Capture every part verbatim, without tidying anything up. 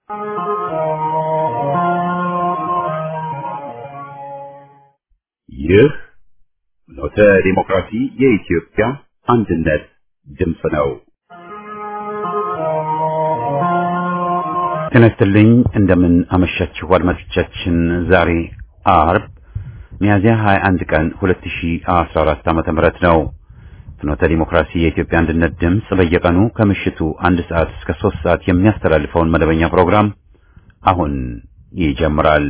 ይህ ኖተ ዲሞክራሲ የኢትዮጵያ አንድነት ድምፅ ነው። ጤና ይስጥልኝ፣ እንደምን አመሻችሁ አድማጮቻችን። ዛሬ አርብ ሚያዝያ ሃያ አንድ ቀን ሁለት ሺህ አስራ አራት ዓመተ ምህረት ነው። ኖተ ዲሞክራሲ የኢትዮጵያ አንድነት ድምፅ በየቀኑ ከምሽቱ አንድ ሰዓት እስከ ሶስት ሰዓት የሚያስተላልፈውን መደበኛ ፕሮግራም አሁን ይጀምራል።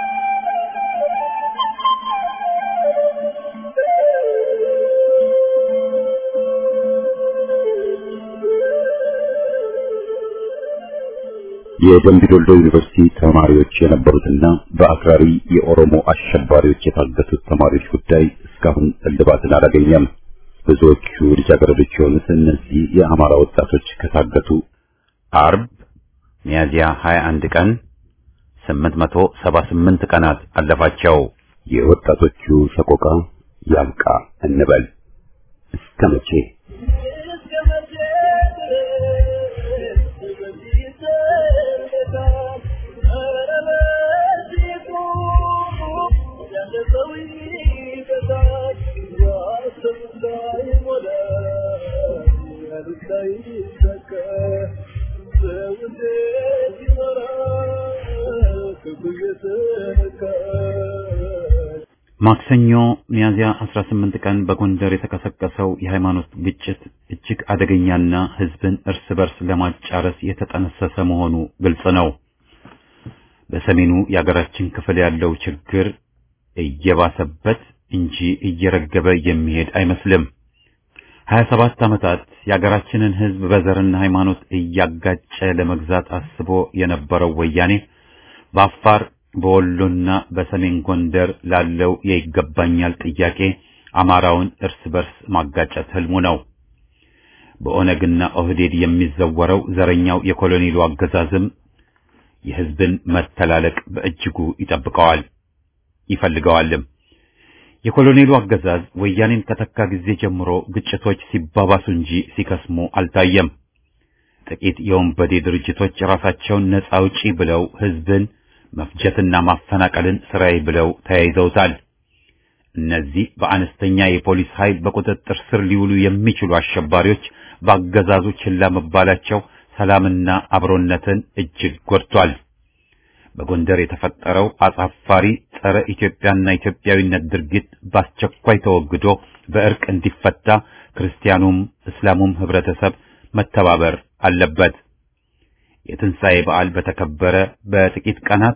የደምቢ ዶሎ ዩኒቨርሲቲ ተማሪዎች የነበሩትና በአክራሪ የኦሮሞ አሸባሪዎች የታገቱት ተማሪዎች ጉዳይ እስካሁን እልባትን አላገኘም። ብዙዎቹ ልጃገረዶች የሆኑት እነዚህ የአማራ ወጣቶች ከታገቱ አርብ ሚያዝያ ሃያ አንድ ቀን ስምንት መቶ ሰባ ስምንት ቀናት አለፋቸው። የወጣቶቹ ሰቆቃ ያብቃ እንበል። እስከ መቼ? ማክሰኞ ሚያዝያ አስራ ስምንት ቀን በጎንደር የተቀሰቀሰው የሃይማኖት ግጭት እጅግ አደገኛና ሕዝብን እርስ በርስ ለማጫረስ የተጠነሰሰ መሆኑ ግልጽ ነው። በሰሜኑ የሀገራችን ክፍል ያለው ችግር እየባሰበት እንጂ እየረገበ የሚሄድ አይመስልም። ሀያ ሰባት ዓመታት የሀገራችንን ሕዝብ በዘርና ሃይማኖት እያጋጨ ለመግዛት አስቦ የነበረው ወያኔ በአፋር በወሎና በሰሜን ጎንደር ላለው የይገባኛል ጥያቄ አማራውን እርስ በርስ ማጋጨት ህልሙ ነው። በኦነግና ኦህዴድ የሚዘወረው ዘረኛው የኮሎኔሉ አገዛዝም የህዝብን መተላለቅ በእጅጉ ይጠብቀዋል ይፈልገዋልም። የኮሎኔሉ አገዛዝ ወያኔን ከተካ ጊዜ ጀምሮ ግጭቶች ሲባባሱ እንጂ ሲከስሙ አልታየም። ጥቂት የወንበዴ ድርጅቶች ራሳቸውን ነፃ አውጪ ብለው ህዝብን መፍጀትና ማፈናቀልን ስራዬ ብለው ተያይዘውታል። እነዚህ በአነስተኛ የፖሊስ ኃይል በቁጥጥር ስር ሊውሉ የሚችሉ አሸባሪዎች በአገዛዙ ችላ መባላቸው ሰላምና አብሮነትን እጅግ ጎድቷል። በጎንደር የተፈጠረው አሳፋሪ ጸረ ኢትዮጵያና ኢትዮጵያዊነት ድርጊት በአስቸኳይ ተወግዶ በእርቅ እንዲፈታ ክርስቲያኑም እስላሙም ህብረተሰብ መተባበር አለበት። የትንሣኤ በዓል በተከበረ በጥቂት ቀናት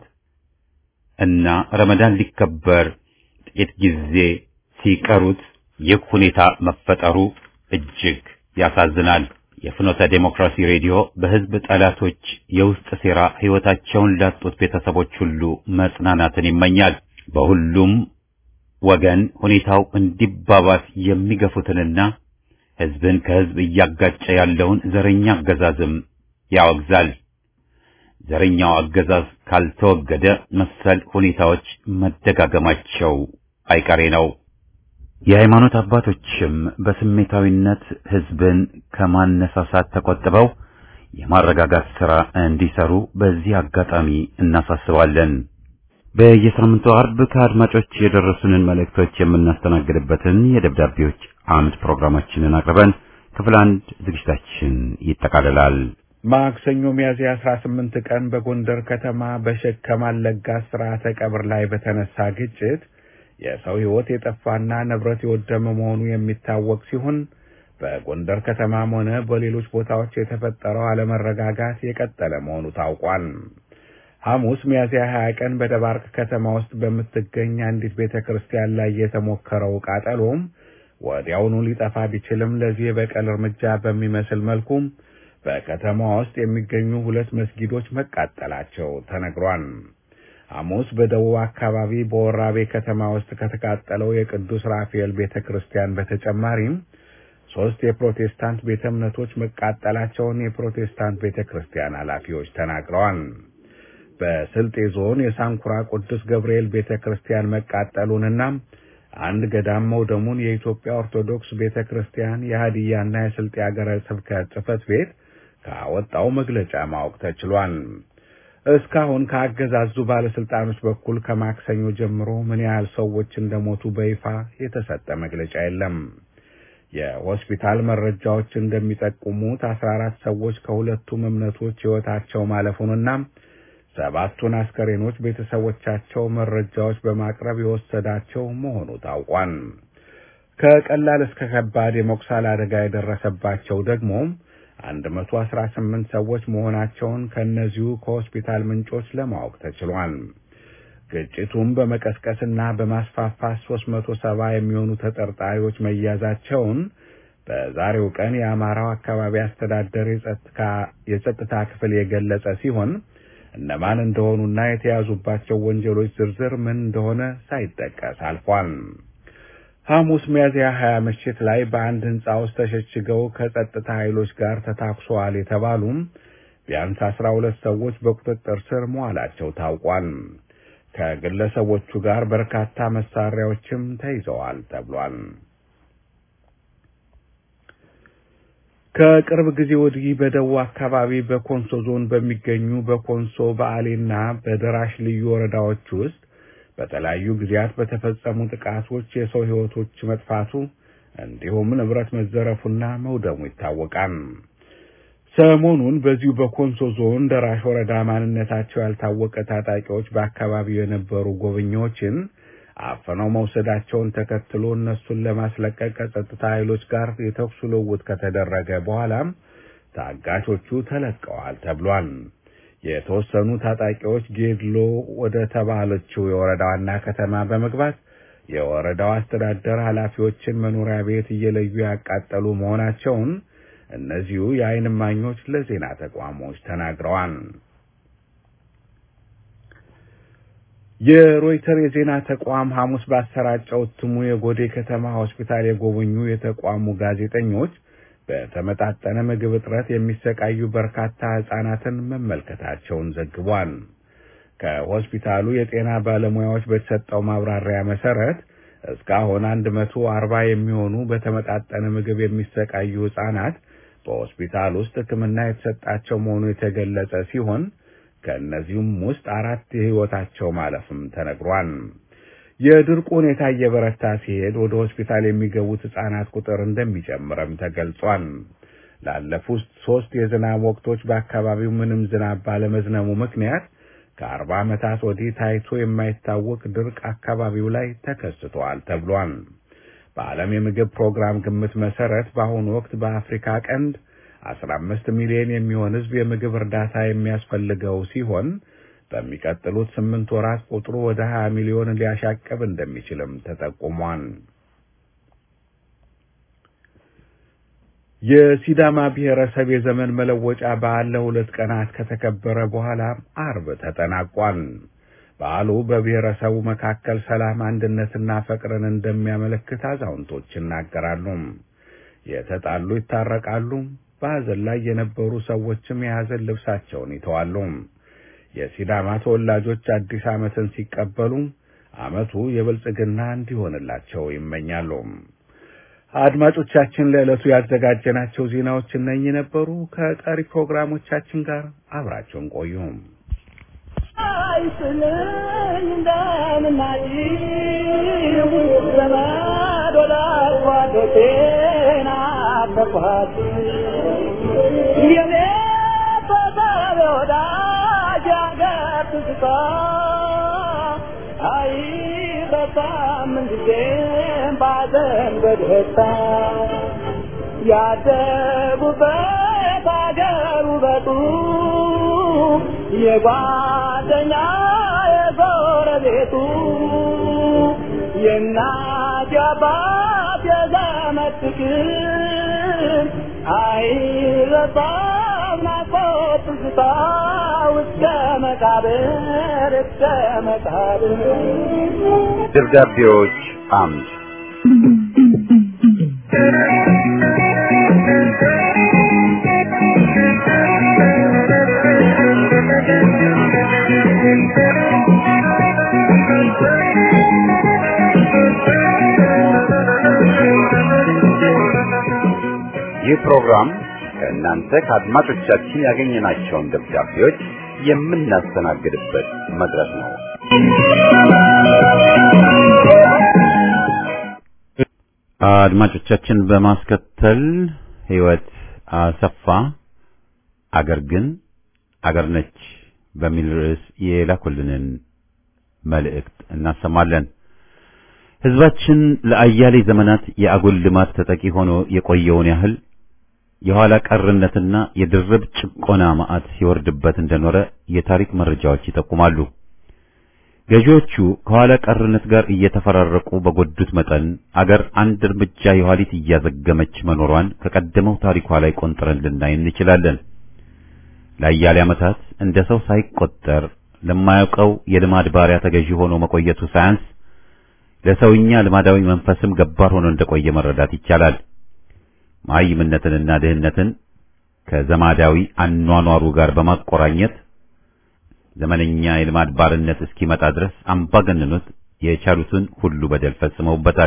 እና ረመዳን ሊከበር ጥቂት ጊዜ ሲቀሩት ይህ ሁኔታ መፈጠሩ እጅግ ያሳዝናል። የፍኖተ ዴሞክራሲ ሬዲዮ በህዝብ ጠላቶች የውስጥ ሴራ ህይወታቸውን ላጡት ቤተሰቦች ሁሉ መጽናናትን ይመኛል። በሁሉም ወገን ሁኔታው እንዲባባስ የሚገፉትንና ህዝብን ከህዝብ እያጋጨ ያለውን ዘረኛ አገዛዝም ያወግዛል። ዘረኛው አገዛዝ ካልተወገደ መሰል ሁኔታዎች መደጋገማቸው አይቀሬ ነው። የሃይማኖት አባቶችም በስሜታዊነት ህዝብን ከማነሳሳት ተቆጥበው የማረጋጋት ሥራ እንዲሰሩ በዚህ አጋጣሚ እናሳስባለን። በየሳምንቱ አርብ ከአድማጮች የደረሱንን መልእክቶች የምናስተናግድበትን የደብዳቤዎች አምድ ፕሮግራማችንን አቅርበን ክፍል አንድ ዝግጅታችን ይጠቃልላል። ማክሰኞ ሚያዝያ አስራ ስምንት ቀን በጎንደር ከተማ በሼክ ከማል ለጋስ ሥርዓተ ቀብር ላይ በተነሳ ግጭት የሰው ሕይወት የጠፋና ንብረት የወደመ መሆኑ የሚታወቅ ሲሆን በጎንደር ከተማም ሆነ በሌሎች ቦታዎች የተፈጠረው አለመረጋጋት የቀጠለ መሆኑ ታውቋል። ሐሙስ ሚያዝያ ሃያ ቀን በደባርቅ ከተማ ውስጥ በምትገኝ አንዲት ቤተክርስቲያን ላይ የተሞከረው ቃጠሎም ወዲያውኑ ሊጠፋ ቢችልም ለዚህ የበቀል እርምጃ በሚመስል መልኩ በከተማ ውስጥ የሚገኙ ሁለት መስጊዶች መቃጠላቸው ተነግሯል። ሐሙስ በደቡብ አካባቢ በወራቤ ከተማ ውስጥ ከተቃጠለው የቅዱስ ራፋኤል ቤተክርስቲያን በተጨማሪም ሶስት የፕሮቴስታንት ቤተ እምነቶች መቃጠላቸውን የፕሮቴስታንት ቤተክርስቲያን ኃላፊዎች ተናግረዋል። በስልጤ ዞን የሳንኩራ ቅዱስ ገብርኤል ቤተክርስቲያን መቃጠሉንና አንድ ገዳም መውደሙን የኢትዮጵያ ኦርቶዶክስ ቤተክርስቲያን የሃዲያና የስልጤ ሀገረ ስብከት ጽሕፈት ቤት ካወጣው መግለጫ ማወቅ ተችሏል። እስካሁን ከአገዛዙ ባለስልጣኖች በኩል ከማክሰኞ ጀምሮ ምን ያህል ሰዎች እንደሞቱ በይፋ የተሰጠ መግለጫ የለም። የሆስፒታል መረጃዎች እንደሚጠቁሙት አስራ አራት ሰዎች ከሁለቱም እምነቶች ሕይወታቸው ማለፉንና ሰባቱን አስከሬኖች ቤተሰቦቻቸው መረጃዎች በማቅረብ የወሰዳቸው መሆኑ ታውቋል። ከቀላል እስከ ከባድ የመቁሰል አደጋ የደረሰባቸው ደግሞ አንድ መቶ አስራ ስምንት ሰዎች መሆናቸውን ከነዚሁ ከሆስፒታል ምንጮች ለማወቅ ተችሏል። ግጭቱን በመቀስቀስና በማስፋፋት ሦስት መቶ ሰባ የሚሆኑ ተጠርጣሪዎች መያዛቸውን በዛሬው ቀን የአማራው አካባቢ አስተዳደር የጸጥታ ክፍል የገለጸ ሲሆን እነማን እንደሆኑና የተያዙባቸው ወንጀሎች ዝርዝር ምን እንደሆነ ሳይጠቀስ አልፏል። ሐሙስ ሚያዝያ ሀያ ምሽት ላይ በአንድ ህንጻ ውስጥ ተሸሽገው ከጸጥታ ኃይሎች ጋር ተታኩሰዋል የተባሉ ቢያንስ አስራ ሁለት ሰዎች በቁጥጥር ስር መዋላቸው ታውቋል። ከግለሰቦቹ ጋር በርካታ መሳሪያዎችም ተይዘዋል ተብሏል። ከቅርብ ጊዜ ወዲህ በደቡብ አካባቢ በኮንሶ ዞን በሚገኙ በኮንሶ በአሌና በደራሽ ልዩ ወረዳዎች ውስጥ በተለያዩ ጊዜያት በተፈጸሙ ጥቃቶች የሰው ህይወቶች መጥፋቱ እንዲሁም ንብረት መዘረፉና መውደሙ ይታወቃል። ሰሞኑን በዚሁ በኮንሶ ዞን ደራሽ ወረዳ ማንነታቸው ያልታወቀ ታጣቂዎች በአካባቢው የነበሩ ጎብኚዎችን አፈነው መውሰዳቸውን ተከትሎ እነሱን ለማስለቀቅ ከጸጥታ ኃይሎች ጋር የተኩስ ልውውጥ ከተደረገ በኋላ ታጋቾቹ ተለቀዋል ተብሏል። የተወሰኑ ታጣቂዎች ጌድሎ ወደ ተባለችው የወረዳው ዋና ከተማ በመግባት የወረዳው አስተዳደር ኃላፊዎችን መኖሪያ ቤት እየለዩ ያቃጠሉ መሆናቸውን እነዚሁ የዓይን እማኞች ለዜና ተቋሞች ተናግረዋል። የሮይተር የዜና ተቋም ሐሙስ ባሰራጨው እትሙ የጎዴ ከተማ ሆስፒታል የጎበኙ የተቋሙ ጋዜጠኞች በተመጣጠነ ምግብ እጥረት የሚሰቃዩ በርካታ ህጻናትን መመልከታቸውን ዘግቧል። ከሆስፒታሉ የጤና ባለሙያዎች በተሰጠው ማብራሪያ መሰረት እስካሁን አንድ መቶ አርባ የሚሆኑ በተመጣጠነ ምግብ የሚሰቃዩ ህጻናት በሆስፒታል ውስጥ ሕክምና የተሰጣቸው መሆኑ የተገለጸ ሲሆን ከእነዚህም ውስጥ አራት የህይወታቸው ማለፍም ተነግሯል። የድርቁ ሁኔታ እየበረታ ሲሄድ ወደ ሆስፒታል የሚገቡት ህጻናት ቁጥር እንደሚጨምርም ተገልጿል። ላለፉት ሶስት የዝናብ ወቅቶች በአካባቢው ምንም ዝናብ ባለመዝነቡ ምክንያት ከአርባ ዓመታት ወዲህ ታይቶ የማይታወቅ ድርቅ አካባቢው ላይ ተከስቷል ተብሏል። በዓለም የምግብ ፕሮግራም ግምት መሰረት በአሁኑ ወቅት በአፍሪካ ቀንድ አስራ አምስት ሚሊዮን የሚሆን ህዝብ የምግብ እርዳታ የሚያስፈልገው ሲሆን በሚቀጥሉት ስምንት ወራት ቁጥሩ ወደ ሀያ ሚሊዮን ሊያሻቅብ እንደሚችልም ተጠቁሟል። የሲዳማ ብሔረሰብ የዘመን መለወጫ በዓል ለሁለት ቀናት ከተከበረ በኋላ አርብ ተጠናቋል። በዓሉ በብሔረሰቡ መካከል ሰላም፣ አንድነትና ፍቅርን እንደሚያመለክት አዛውንቶች ይናገራሉ። የተጣሉ ይታረቃሉ። በሐዘን ላይ የነበሩ ሰዎችም የሐዘን ልብሳቸውን ይተዋሉ። የሲዳማ ተወላጆች አዲስ ዓመትን ሲቀበሉ ዓመቱ የብልጽግና እንዲሆንላቸው ይመኛሉ። አድማጮቻችን ለዕለቱ ያዘጋጀናቸው ዜናዎች እነኚህ ነበሩ። ከቀሪ ፕሮግራሞቻችን ጋር አብራችሁን ቆዩ። አይስልኝ እንደምናጂ ዘመድ ወዳጅ ጓደኞቼን አፈኳት የኔ ፈጣሪ ወዳጅ አገር ትዝታ አይረሳም እንጊዜም ባዘን በደስታ ያደጉበት አገር ውበቱ የጓደኛ የጎረቤቱ የእናት የአባት የዘመድ ፍቅር አይረሳም ናፍቆት ትዝታ እስከ መቃብር እስከ መቃብር። ደብዳቤዎች አምድ ይህ ፕሮግራም ከእናንተ ከአድማጮቻችን ያገኘናቸውን ደብዳቤዎች የምናስተናግድበት መድረክ ነው። አድማጮቻችን በማስከተል ህይወት አሰፋ አገር ግን አገር ነች በሚል ርዕስ የላኩልንን መልእክት እናሰማለን። ህዝባችን ለአያሌ ዘመናት የአጉል ልማት ተጠቂ ሆኖ የቆየውን ያህል የኋላ ቀርነትና የድርብ ጭቆና ማዕት ሲወርድበት እንደኖረ የታሪክ መረጃዎች ይጠቁማሉ። ገዢዎቹ ከኋላ ቀርነት ጋር እየተፈራረቁ በጎዱት መጠን አገር አንድ እርምጃ የኋሊት እያዘገመች መኖሯን ከቀደመው ታሪኳ ላይ ቆንጥረን ልናይ እንችላለን። ለአያሌ ዓመታት እንደ ሰው ሳይቆጠር ለማያውቀው የልማድ ባሪያ ተገዢ ሆኖ መቆየቱ ሳያንስ ለሰውኛ ልማዳዊ መንፈስም ገባር ሆኖ እንደቆየ መረዳት ይቻላል። ማይምነትንና ድህነትን ከዘማዳዊ አኗኗሩ ጋር በማቆራኘት ዘመነኛ የልማድ ባርነት እስኪመጣ ድረስ አምባገነኖች የቻሉትን ሁሉ በደል ፈጽመውበታል።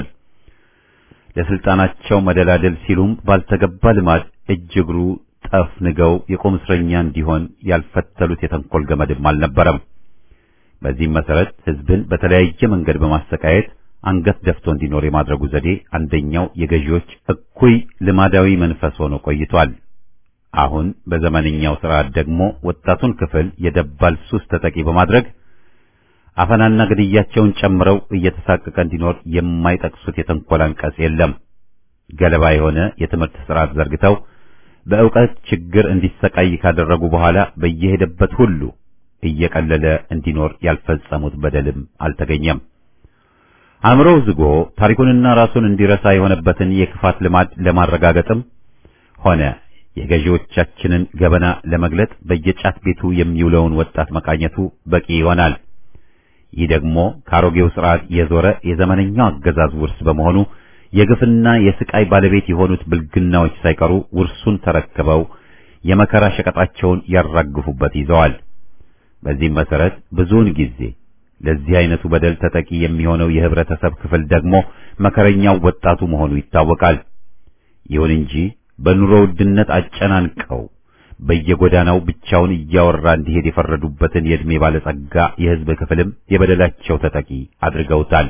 ለስልጣናቸው መደላደል ሲሉም ባልተገባ ልማድ እጅግሩ ጠፍንገው የቆም እስረኛ እንዲሆን ያልፈተሉት የተንኮል ገመድም አልነበረም። በዚህም መሰረት ህዝብን በተለያየ መንገድ በማሰቃየት አንገት ደፍቶ እንዲኖር የማድረጉ ዘዴ አንደኛው የገዢዎች እኩይ ልማዳዊ መንፈስ ሆኖ ቆይቷል። አሁን በዘመነኛው ስርዓት ደግሞ ወጣቱን ክፍል የደባል ሱስ ተጠቂ በማድረግ አፈናና ግድያቸውን ጨምረው እየተሳቀቀ እንዲኖር የማይጠቅሱት የተንኮል አንቀጽ የለም። ገለባ የሆነ የትምህርት ስርዓት ዘርግተው በእውቀት ችግር እንዲሰቃይ ካደረጉ በኋላ በየሄደበት ሁሉ እየቀለለ እንዲኖር ያልፈጸሙት በደልም አልተገኘም። አእምሮው ዝጎ ታሪኩንና ራሱን እንዲረሳ የሆነበትን የክፋት ልማድ ለማረጋገጥም ሆነ የገዢዎቻችንን ገበና ለመግለጥ በየጫት ቤቱ የሚውለውን ወጣት መቃኘቱ በቂ ይሆናል። ይህ ደግሞ ካሮጌው ስርዓት የዞረ የዘመነኛው አገዛዝ ውርስ በመሆኑ የግፍና የስቃይ ባለቤት የሆኑት ብልግናዎች ሳይቀሩ ውርሱን ተረክበው የመከራ ሸቀጣቸውን ያራግፉበት ይዘዋል። በዚህም መሰረት ብዙውን ጊዜ ለዚህ አይነቱ በደል ተጠቂ የሚሆነው የህብረተሰብ ክፍል ደግሞ መከረኛው ወጣቱ መሆኑ ይታወቃል። ይሁን እንጂ በኑሮ ውድነት አጨናንቀው በየጎዳናው ብቻውን እያወራ እንዲሄድ የፈረዱበትን የእድሜ ባለጸጋ የህዝብ ክፍልም የበደላቸው ተጠቂ አድርገውታል።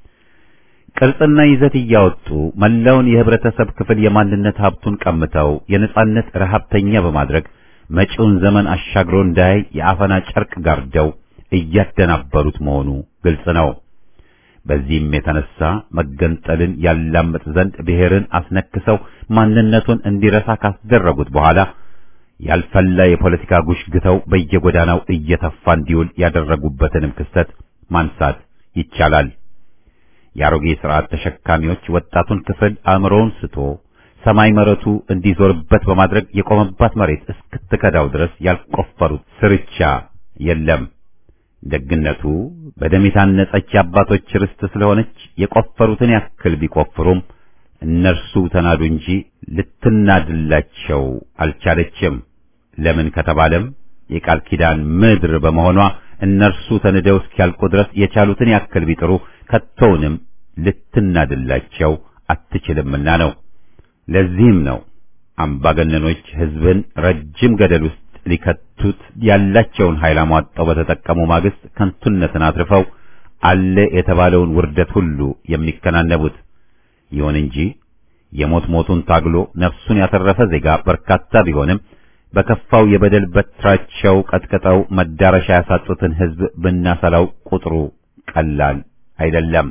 ቅርጽና ይዘት እያወጡ መላውን የህብረተሰብ ክፍል የማንነት ሀብቱን ቀምተው የነጻነት ረሃብተኛ በማድረግ መጪውን ዘመን አሻግሮ እንዳይ የአፈና ጨርቅ ጋርደው እያደናበሩት መሆኑ ግልጽ ነው። በዚህም የተነሳ መገንጠልን ያላምጥ ዘንድ ብሔርን አስነክሰው ማንነቱን እንዲረሳ ካስደረጉት በኋላ ያልፈላ የፖለቲካ ጉሽ ግተው በየጎዳናው እየተፋ እንዲውል ያደረጉበትንም ክስተት ማንሳት ይቻላል። የአሮጌ ስርዓት ተሸካሚዎች ወጣቱን ክፍል አእምሮውን ስቶ ሰማይ መረቱ እንዲዞርበት በማድረግ የቆመባት መሬት እስክትከዳው ድረስ ያልቆፈሩት ስርቻ የለም። ደግነቱ በደም የታነጸች አባቶች ርስት ስለሆነች የቆፈሩትን ያክል ቢቆፍሩም እነርሱ ተናዱ እንጂ ልትናድላቸው አልቻለችም። ለምን ከተባለም የቃል ኪዳን ምድር በመሆኗ እነርሱ ተንደው እስኪያልቁ ድረስ የቻሉትን ያክል ቢጥሩ ከቶውንም ልትናድላቸው አትችልምና ነው። ለዚህም ነው አምባገነኖች ህዝብን ረጅም ገደል ውስጥ ሊከቱት ያላቸውን ኃይል አሟጠው በተጠቀሙ ማግስት ከንቱነትን አትርፈው አለ የተባለውን ውርደት ሁሉ የሚከናነቡት። ይሁን እንጂ የሞት ሞቱን ታግሎ ነፍሱን ያተረፈ ዜጋ በርካታ ቢሆንም በከፋው የበደል በትራቸው ቀጥቀጠው መዳረሻ ያሳጡትን ህዝብ ብናሰላው ቁጥሩ ቀላል አይደለም።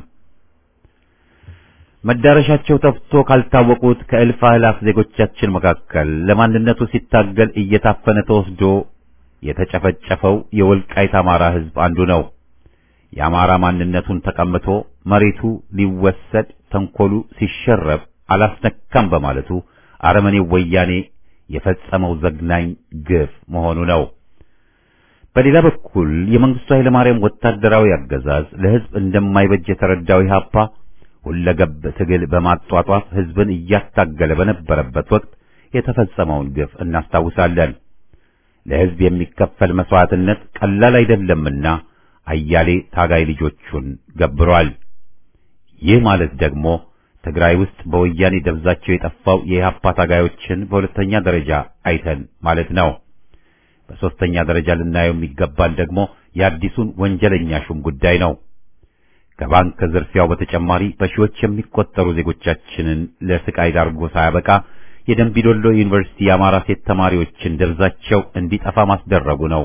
መዳረሻቸው ተፍቶ ካልታወቁት ከእልፍ አእላፍ ዜጎቻችን መካከል ለማንነቱ ሲታገል እየታፈነ ተወስዶ የተጨፈጨፈው የወልቃይት አማራ ህዝብ አንዱ ነው። የአማራ ማንነቱን ተቀምቶ መሬቱ ሊወሰድ ተንኮሉ ሲሸረብ አላስነካም በማለቱ አረመኔው ወያኔ የፈጸመው ዘግናኝ ግፍ መሆኑ ነው። በሌላ በኩል የመንግስቱ ኃይለ ማርያም ወታደራዊ አገዛዝ ለህዝብ እንደማይበጅ የተረዳው ኢህአፓ ሁለገብ ትግል በማጧጧፍ ህዝብን እያታገለ በነበረበት ወቅት የተፈጸመውን ግፍ እናስታውሳለን። ለህዝብ የሚከፈል መስዋዕትነት ቀላል አይደለምና አያሌ ታጋይ ልጆቹን ገብሯል። ይህ ማለት ደግሞ ትግራይ ውስጥ በወያኔ ደብዛቸው የጠፋው የኢህአፓ ታጋዮችን በሁለተኛ ደረጃ አይተን ማለት ነው። በሶስተኛ ደረጃ ልናየው የሚገባን ደግሞ የአዲሱን ወንጀለኛ ሹም ጉዳይ ነው። ከባንክ ዝርፊያው በተጨማሪ በሺዎች የሚቆጠሩ ዜጎቻችንን ለስቃይ ዳርጎ ሳያበቃ የደምቢዶሎ ዩኒቨርሲቲ የአማራ ሴት ተማሪዎችን ደብዛቸው እንዲጠፋ ማስደረጉ ነው።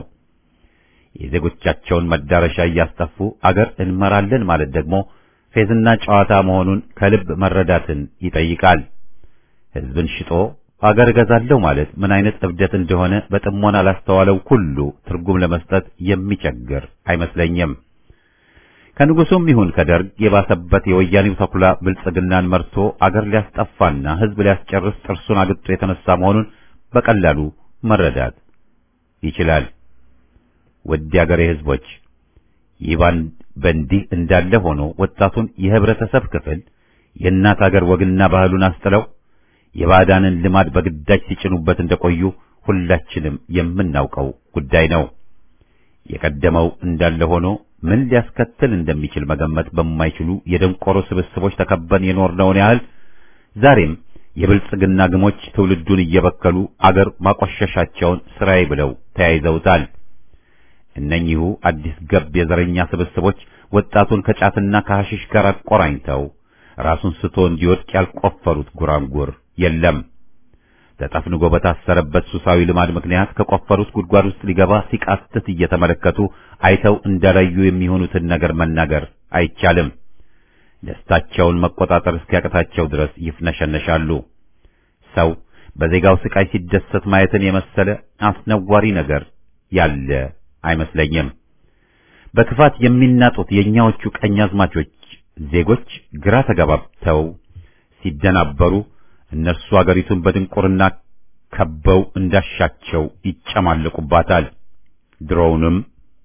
የዜጎቻቸውን መዳረሻ እያስጠፉ አገር እንመራለን ማለት ደግሞ ፌዝና ጨዋታ መሆኑን ከልብ መረዳትን ይጠይቃል። ሕዝብን ሽጦ አገር እገዛለሁ ማለት ምን አይነት እብደት እንደሆነ በጥሞና ላስተዋለው ሁሉ ትርጉም ለመስጠት የሚቸግር አይመስለኝም። ከንጉሱም ይሁን ከደርግ የባሰበት የወያኔው ተኩላ ብልጽግናን መርቶ አገር ሊያስጠፋና ሕዝብ ሊያስጨርስ ጥርሱን አግጦ የተነሳ መሆኑን በቀላሉ መረዳት ይችላል። ውድ የአገሬ ሕዝቦች፣ ይባን በእንዲህ እንዳለ ሆኖ ወጣቱን የህብረተሰብ ክፍል የእናት አገር ወግና ባህሉን አስጥለው የባዕዳንን ልማድ በግዳጅ ሲጭኑበት እንደቆዩ ሁላችንም የምናውቀው ጉዳይ ነው። የቀደመው እንዳለ ሆኖ ምን ሊያስከትል እንደሚችል መገመት በማይችሉ የደንቆሮ ስብስቦች ተከበን የኖርነውን ያህል ዛሬም የብልጽግና ግሞች ትውልዱን እየበከሉ አገር ማቆሸሻቸውን ስራዬ ብለው ተያይዘውታል። እነኚሁ አዲስ ገብ የዘረኛ ስብስቦች ወጣቱን ከጫትና ከሐሽሽ ጋር አቆራኝተው ራሱን ስቶ እንዲወድቅ ያልቆፈሩት ጉራንጉር የለም። ተጠፍንጎ በታሰረበት ሱሳዊ ልማድ ምክንያት ከቆፈሩት ጉድጓድ ውስጥ ሊገባ ሲቃትት እየተመለከቱ አይተው እንዳላዩ የሚሆኑትን ነገር መናገር አይቻልም። ደስታቸውን መቆጣጠር እስኪያቅታቸው ድረስ ይፍነሸነሻሉ። ሰው በዜጋው ስቃይ ሲደሰት ማየትን የመሰለ አስነዋሪ ነገር ያለ አይመስለኝም። በክፋት የሚናጡት የኛዎቹ ቀኛዝማቾች ዜጎች ግራ ተጋባብተው ሲደናበሩ እነርሱ አገሪቱን በድንቁርና ከበው እንዳሻቸው ይጨማለቁባታል። ድሮውንም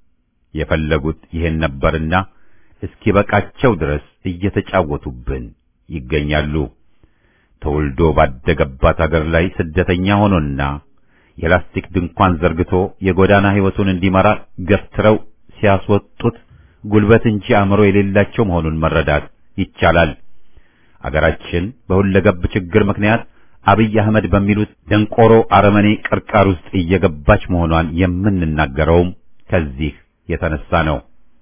የፈለጉት ይሄን ነበርና እስኪበቃቸው ድረስ እየተጫወቱብን ይገኛሉ። ተወልዶ ባደገባት አገር ላይ ስደተኛ ሆኖና የላስቲክ ድንኳን ዘርግቶ የጎዳና ሕይወቱን እንዲመራ ገፍትረው ሲያስወጡት ጉልበት እንጂ አእምሮ የሌላቸው መሆኑን መረዳት ይቻላል። አገራችን በሁለገብ ችግር ምክንያት አብይ አህመድ በሚሉት ደንቆሮ አረመኔ ቅርቃር ውስጥ እየገባች መሆኗን የምንናገረውም ከዚህ የተነሳ ነው።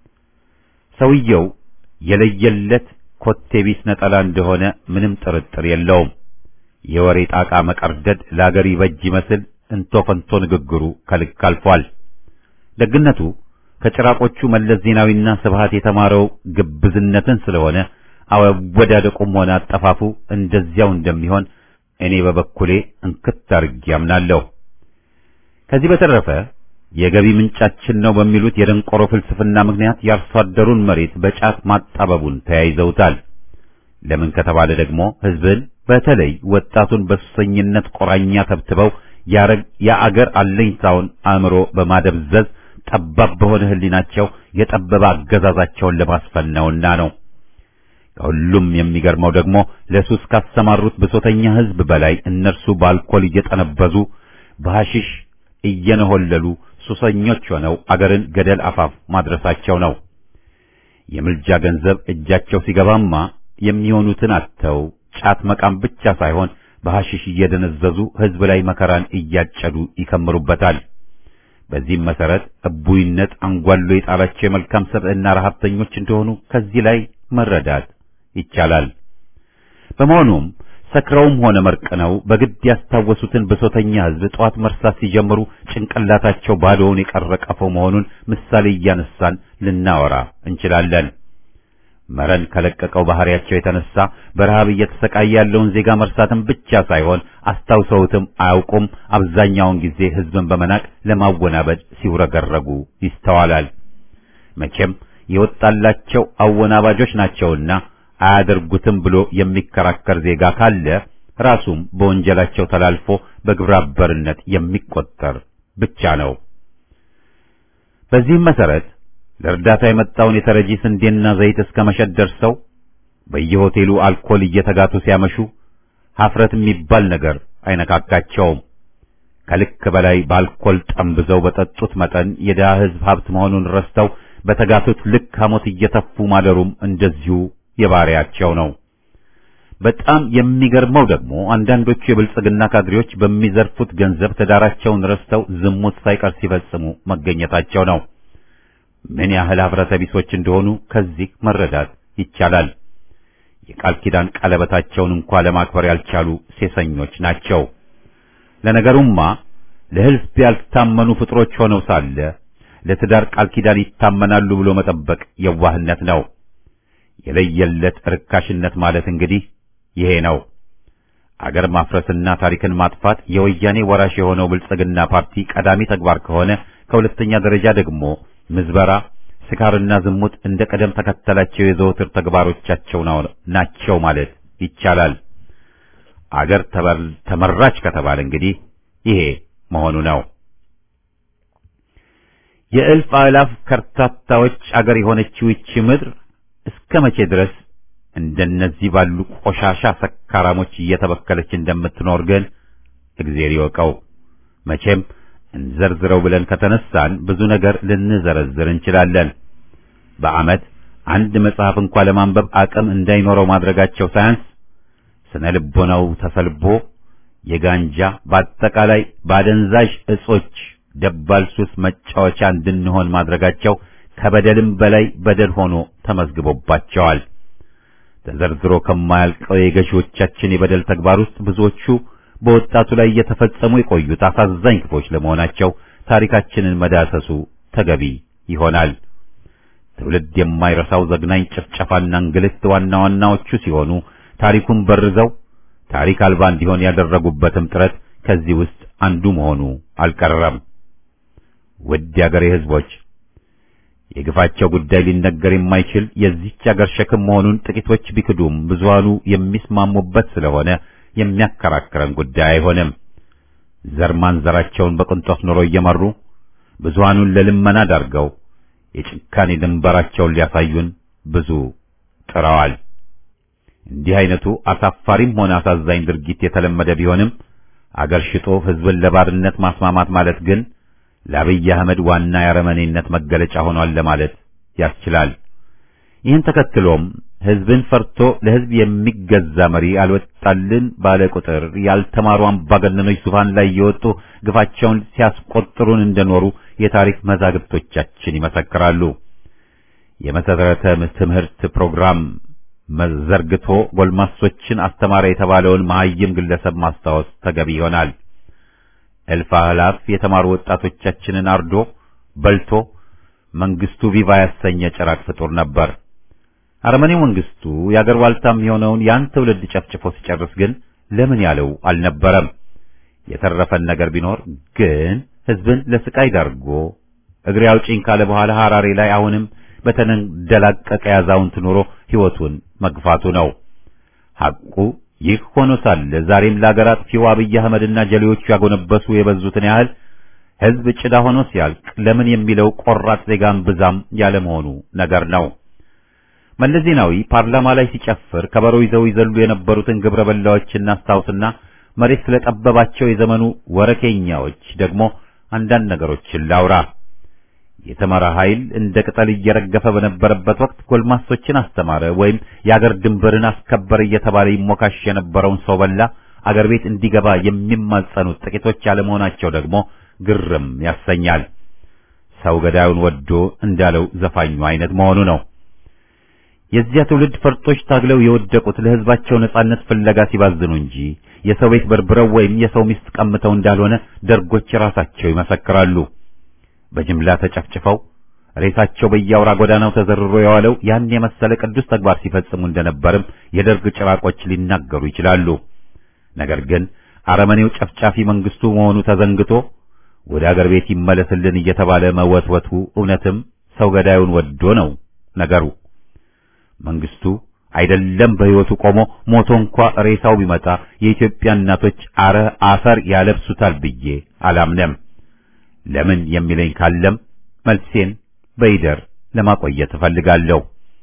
ሰውየው የለየለት ኮቴቢስ ነጠላ እንደሆነ ምንም ጥርጥር የለውም። የወሬ ጣቃ መቀርደድ ለአገር ይበጅ ይመስል እንቶ ፈንቶ ንግግሩ ከልክ አልፏል። ደግነቱ ከጭራቆቹ መለስ ዜናዊና ስብሃት የተማረው ግብዝነትን ስለሆነ አወዳደቁም ሆነ አጠፋፉ እንደዚያው እንደሚሆን እኔ በበኩሌ እንክት አድርጌ አምናለሁ። ከዚህ በተረፈ የገቢ ምንጫችን ነው በሚሉት የደንቆሮ ፍልስፍና ምክንያት የአርሶ አደሩን መሬት በጫት ማጣበቡን ተያይዘውታል። ለምን ከተባለ ደግሞ ሕዝብን በተለይ ወጣቱን በሱሰኝነት ቆራኛ ተብትበው የአገር አለኝታውን አእምሮ በማደብዘዝ ጠባብ በሆነ ህሊናቸው የጠበበ አገዛዛቸውን ለማስፈን ነውና ነው። ከሁሉም የሚገርመው ደግሞ ለሱስ ካሰማሩት ብሶተኛ ሕዝብ በላይ እነርሱ በአልኮል እየጠነበዙ በሐሽሽ እየነሆለሉ ሱሰኞች ሆነው አገርን ገደል አፋፍ ማድረሳቸው ነው። የምልጃ ገንዘብ እጃቸው ሲገባማ የሚሆኑትን አጥተው ጫት መቃም ብቻ ሳይሆን በሐሽሽ እየደነዘዙ ሕዝብ ላይ መከራን እያጨዱ ይከምሩበታል። በዚህም መሰረት እቡይነት አንጓሎ የጣላቸው የመልካም ሰብዕና ረሀብተኞች እንደሆኑ ከዚህ ላይ መረዳት ይቻላል። በመሆኑም ሰክረውም ሆነ መርቅነው በግድ ያስታወሱትን ብሶተኛ ሕዝብ ጠዋት መርሳት ሲጀምሩ ጭንቅላታቸው ባዶውን የቀረቀፈው መሆኑን ምሳሌ እያነሳን ልናወራ እንችላለን። መረን ከለቀቀው ባህሪያቸው የተነሳ በረሃብ እየተሰቃየ ያለውን ዜጋ መርሳትን ብቻ ሳይሆን አስታውሰውትም አያውቁም። አብዛኛውን ጊዜ ሕዝብን በመናቅ ለማወናበድ ሲውረገረጉ ይስተዋላል። መቼም የወጣላቸው አወናባጆች ናቸውና አያደርጉትም ብሎ የሚከራከር ዜጋ ካለ ራሱም በወንጀላቸው ተላልፎ በግብረ አበርነት የሚቆጠር ብቻ ነው። በዚህም መሰረት ለእርዳታ የመጣውን የተረጂ ስንዴና ዘይት እስከ መሸጥ ደርሰው በየሆቴሉ አልኮል እየተጋቱ ሲያመሹ ሀፍረት የሚባል ነገር አይነካካቸውም። ከልክ በላይ በአልኮል ጠምብዘው በጠጡት መጠን የድሃ ሕዝብ ሀብት መሆኑን ረስተው በተጋቱት ልክ ሐሞት እየተፉ ማደሩም እንደዚሁ የባሪያቸው ነው። በጣም የሚገርመው ደግሞ አንዳንዶቹ የብልጽግና ካድሬዎች በሚዘርፉት ገንዘብ ትዳራቸውን ረስተው ዝሙት ሳይቀር ሲፈጽሙ መገኘታቸው ነው። ምን ያህል ኅብረተ ቢሶች እንደሆኑ ከዚህ መረዳት ይቻላል። የቃል ኪዳን ቀለበታቸውን እንኳን ለማክበር ያልቻሉ ሴሰኞች ናቸው። ለነገሩማ ለሕዝብ ያልታመኑ ፍጥሮች ሆነው ሳለ ለትዳር ቃል ኪዳን ይታመናሉ ብሎ መጠበቅ የዋህነት ነው። የለየለት ርካሽነት ማለት እንግዲህ ይሄ ነው። አገር ማፍረስና ታሪክን ማጥፋት የወያኔ ወራሽ የሆነው ብልጽግና ፓርቲ ቀዳሚ ተግባር ከሆነ ከሁለተኛ ደረጃ ደግሞ ምዝበራ፣ ስካርና ዝሙት እንደ ቀደም ተከተላቸው የዘወትር ተግባሮቻቸው ናቸው ማለት ይቻላል። አገር ተመራች ከተባለ እንግዲህ ይሄ መሆኑ ነው። የእልፍ አእላፍ ከርታታዎች አገር የሆነችው ይህች ምድር እስከ መቼ ድረስ እንደነዚህ ባሉ ቆሻሻ ሰካራሞች እየተበከለች እንደምትኖር ግን እግዚአብሔር ይወቀው። መቼም እንዘርዝረው ብለን ከተነሳን ብዙ ነገር ልንዘረዝር እንችላለን። በዓመት አንድ መጽሐፍ እንኳን ለማንበብ አቅም እንዳይኖረው ማድረጋቸው ሳያንስ ስነ ልቦናው ተሰልቦ የጋንጃ በአጠቃላይ ባደንዛዥ እጾች ደባል ሱስ መጫወቻ እንድንሆን ማድረጋቸው ከበደልም በላይ በደል ሆኖ ተመዝግቦባቸዋል። ተዘርዝሮ ከማያልቀው የገዢዎቻችን የበደል ተግባር ውስጥ ብዙዎቹ በወጣቱ ላይ እየተፈጸሙ የቆዩት አሳዛኝ ክፎች ለመሆናቸው ታሪካችንን መዳሰሱ ተገቢ ይሆናል። ትውልድ የማይረሳው ዘግናኝ ጭፍጨፋና እንግልት ዋና ዋናዎቹ ሲሆኑ ታሪኩን በርዘው ታሪክ አልባ እንዲሆን ያደረጉበትም ጥረት ከዚህ ውስጥ አንዱ መሆኑ አልቀረም። ውድ የአገሬ ሕዝቦች፣ የግፋቸው ጉዳይ ሊነገር የማይችል የዚህች አገር ሸክም መሆኑን ጥቂቶች ቢክዱም ብዙሃኑ የሚስማሙበት ስለሆነ የሚያከራክረን ጉዳይ አይሆንም። ዘር ማንዘራቸውን በቅንጦት ኑሮ እየመሩ ብዙሃኑን ለልመና ዳርገው የጭካኔ ድንበራቸውን ሊያሳዩን ብዙ ጥረዋል። እንዲህ አይነቱ አሳፋሪም ሆነ አሳዛኝ ድርጊት የተለመደ ቢሆንም አገር ሽጦ ሕዝብን ለባርነት ማስማማት ማለት ግን ለአብይ አህመድ ዋና የአረመኔነት መገለጫ ሆኗል ለማለት ያስችላል። ይህን ተከትሎም ሕዝብን ፈርቶ ለሕዝብ የሚገዛ መሪ አልወጣልን ባለ ቁጥር ያልተማሩ አምባገነኖች ዙፋን ላይ የወጡ ግፋቸውን ሲያስቆጥሩን እንደኖሩ የታሪክ መዛግብቶቻችን ይመሰክራሉ። የመሰረተ ትምህርት ፕሮግራም መዘርግቶ ጎልማሶችን አስተማረ የተባለውን መሐይም ግለሰብ ማስታወስ ተገቢ ይሆናል። እልፍ አእላፍ የተማሩ ወጣቶቻችንን አርዶ በልቶ መንግስቱ ቪቫ ያሰኘ ጭራቅ ፍጡር ነበር። አረመኔው መንግስቱ የአገር ዋልታም የሆነውን ያን ትውልድ ጨፍጭፎ ሲጨርስ ግን ለምን ያለው አልነበረም። የተረፈን ነገር ቢኖር ግን ሕዝብን ለስቃይ ዳርጎ እግሬ አውጪኝ ካለ በኋላ ሐራሬ ላይ አሁንም በተንደላቀቀ ያዛውንት ኑሮ ሕይወቱን መግፋቱ ነው። ሐቁ ይህ ሆኖ ሳለ ዛሬም ለአገር አጥፊው አብይ አህመድና ጀሌዎቹ ያጎነበሱ የበዙትን ያህል ሕዝብ ጭዳ ሆኖ ሲያልቅ ለምን የሚለው ቆራጥ ዜጋም ብዛም ያለ መሆኑ ነገር ነው። መለስ ዜናዊ ፓርላማ ላይ ሲጨፍር ከበሮ ይዘው ይዘሉ የነበሩትን ግብረ በላዎችና አስታውስና መሬት ስለጠበባቸው የዘመኑ ወረኬኛዎች ደግሞ አንዳንድ ነገሮችን ላውራ። የተመራ ኃይል እንደ ቅጠል እየረገፈ በነበረበት ወቅት ጎልማሶችን አስተማረ ወይም የአገር ድንበርን አስከበር እየተባለ ይሞካሽ የነበረውን ሰው በላ አገር ቤት እንዲገባ የሚማጸኑት ጥቂቶች ያለመሆናቸው ደግሞ ግርም ያሰኛል። ሰው ገዳዩን ወዶ እንዳለው ዘፋኙ አይነት መሆኑ ነው። የዚያ ትውልድ ፈርጦች ታግለው የወደቁት ለሕዝባቸው ነጻነት ፍለጋ ሲባዝኑ እንጂ የሰው ቤት በርብረው ወይም የሰው ሚስት ቀምተው እንዳልሆነ ደርጎች ራሳቸው ይመሰክራሉ። በጅምላ ተጨፍጭፈው ሬሳቸው በየአውራ ጎዳናው ተዘርሮ የዋለው ያን የመሰለ ቅዱስ ተግባር ሲፈጽሙ እንደነበርም የደርግ ጭራቆች ሊናገሩ ይችላሉ። ነገር ግን አረመኔው ጨፍጫፊ መንግስቱ መሆኑ ተዘንግቶ ወደ አገር ቤት ይመለስልን እየተባለ መወትወቱ እውነትም ሰው ገዳዩን ወዶ ነው ነገሩ። መንግስቱ አይደለም በሕይወቱ ቆሞ ሞቶ እንኳ ሬሳው ቢመጣ የኢትዮጵያ እናቶች አረ አፈር ያለብሱታል ብዬ አላምነም። ለምን የሚለኝ ካለም መልሴን በይደር ለማቆየት እፈልጋለሁ።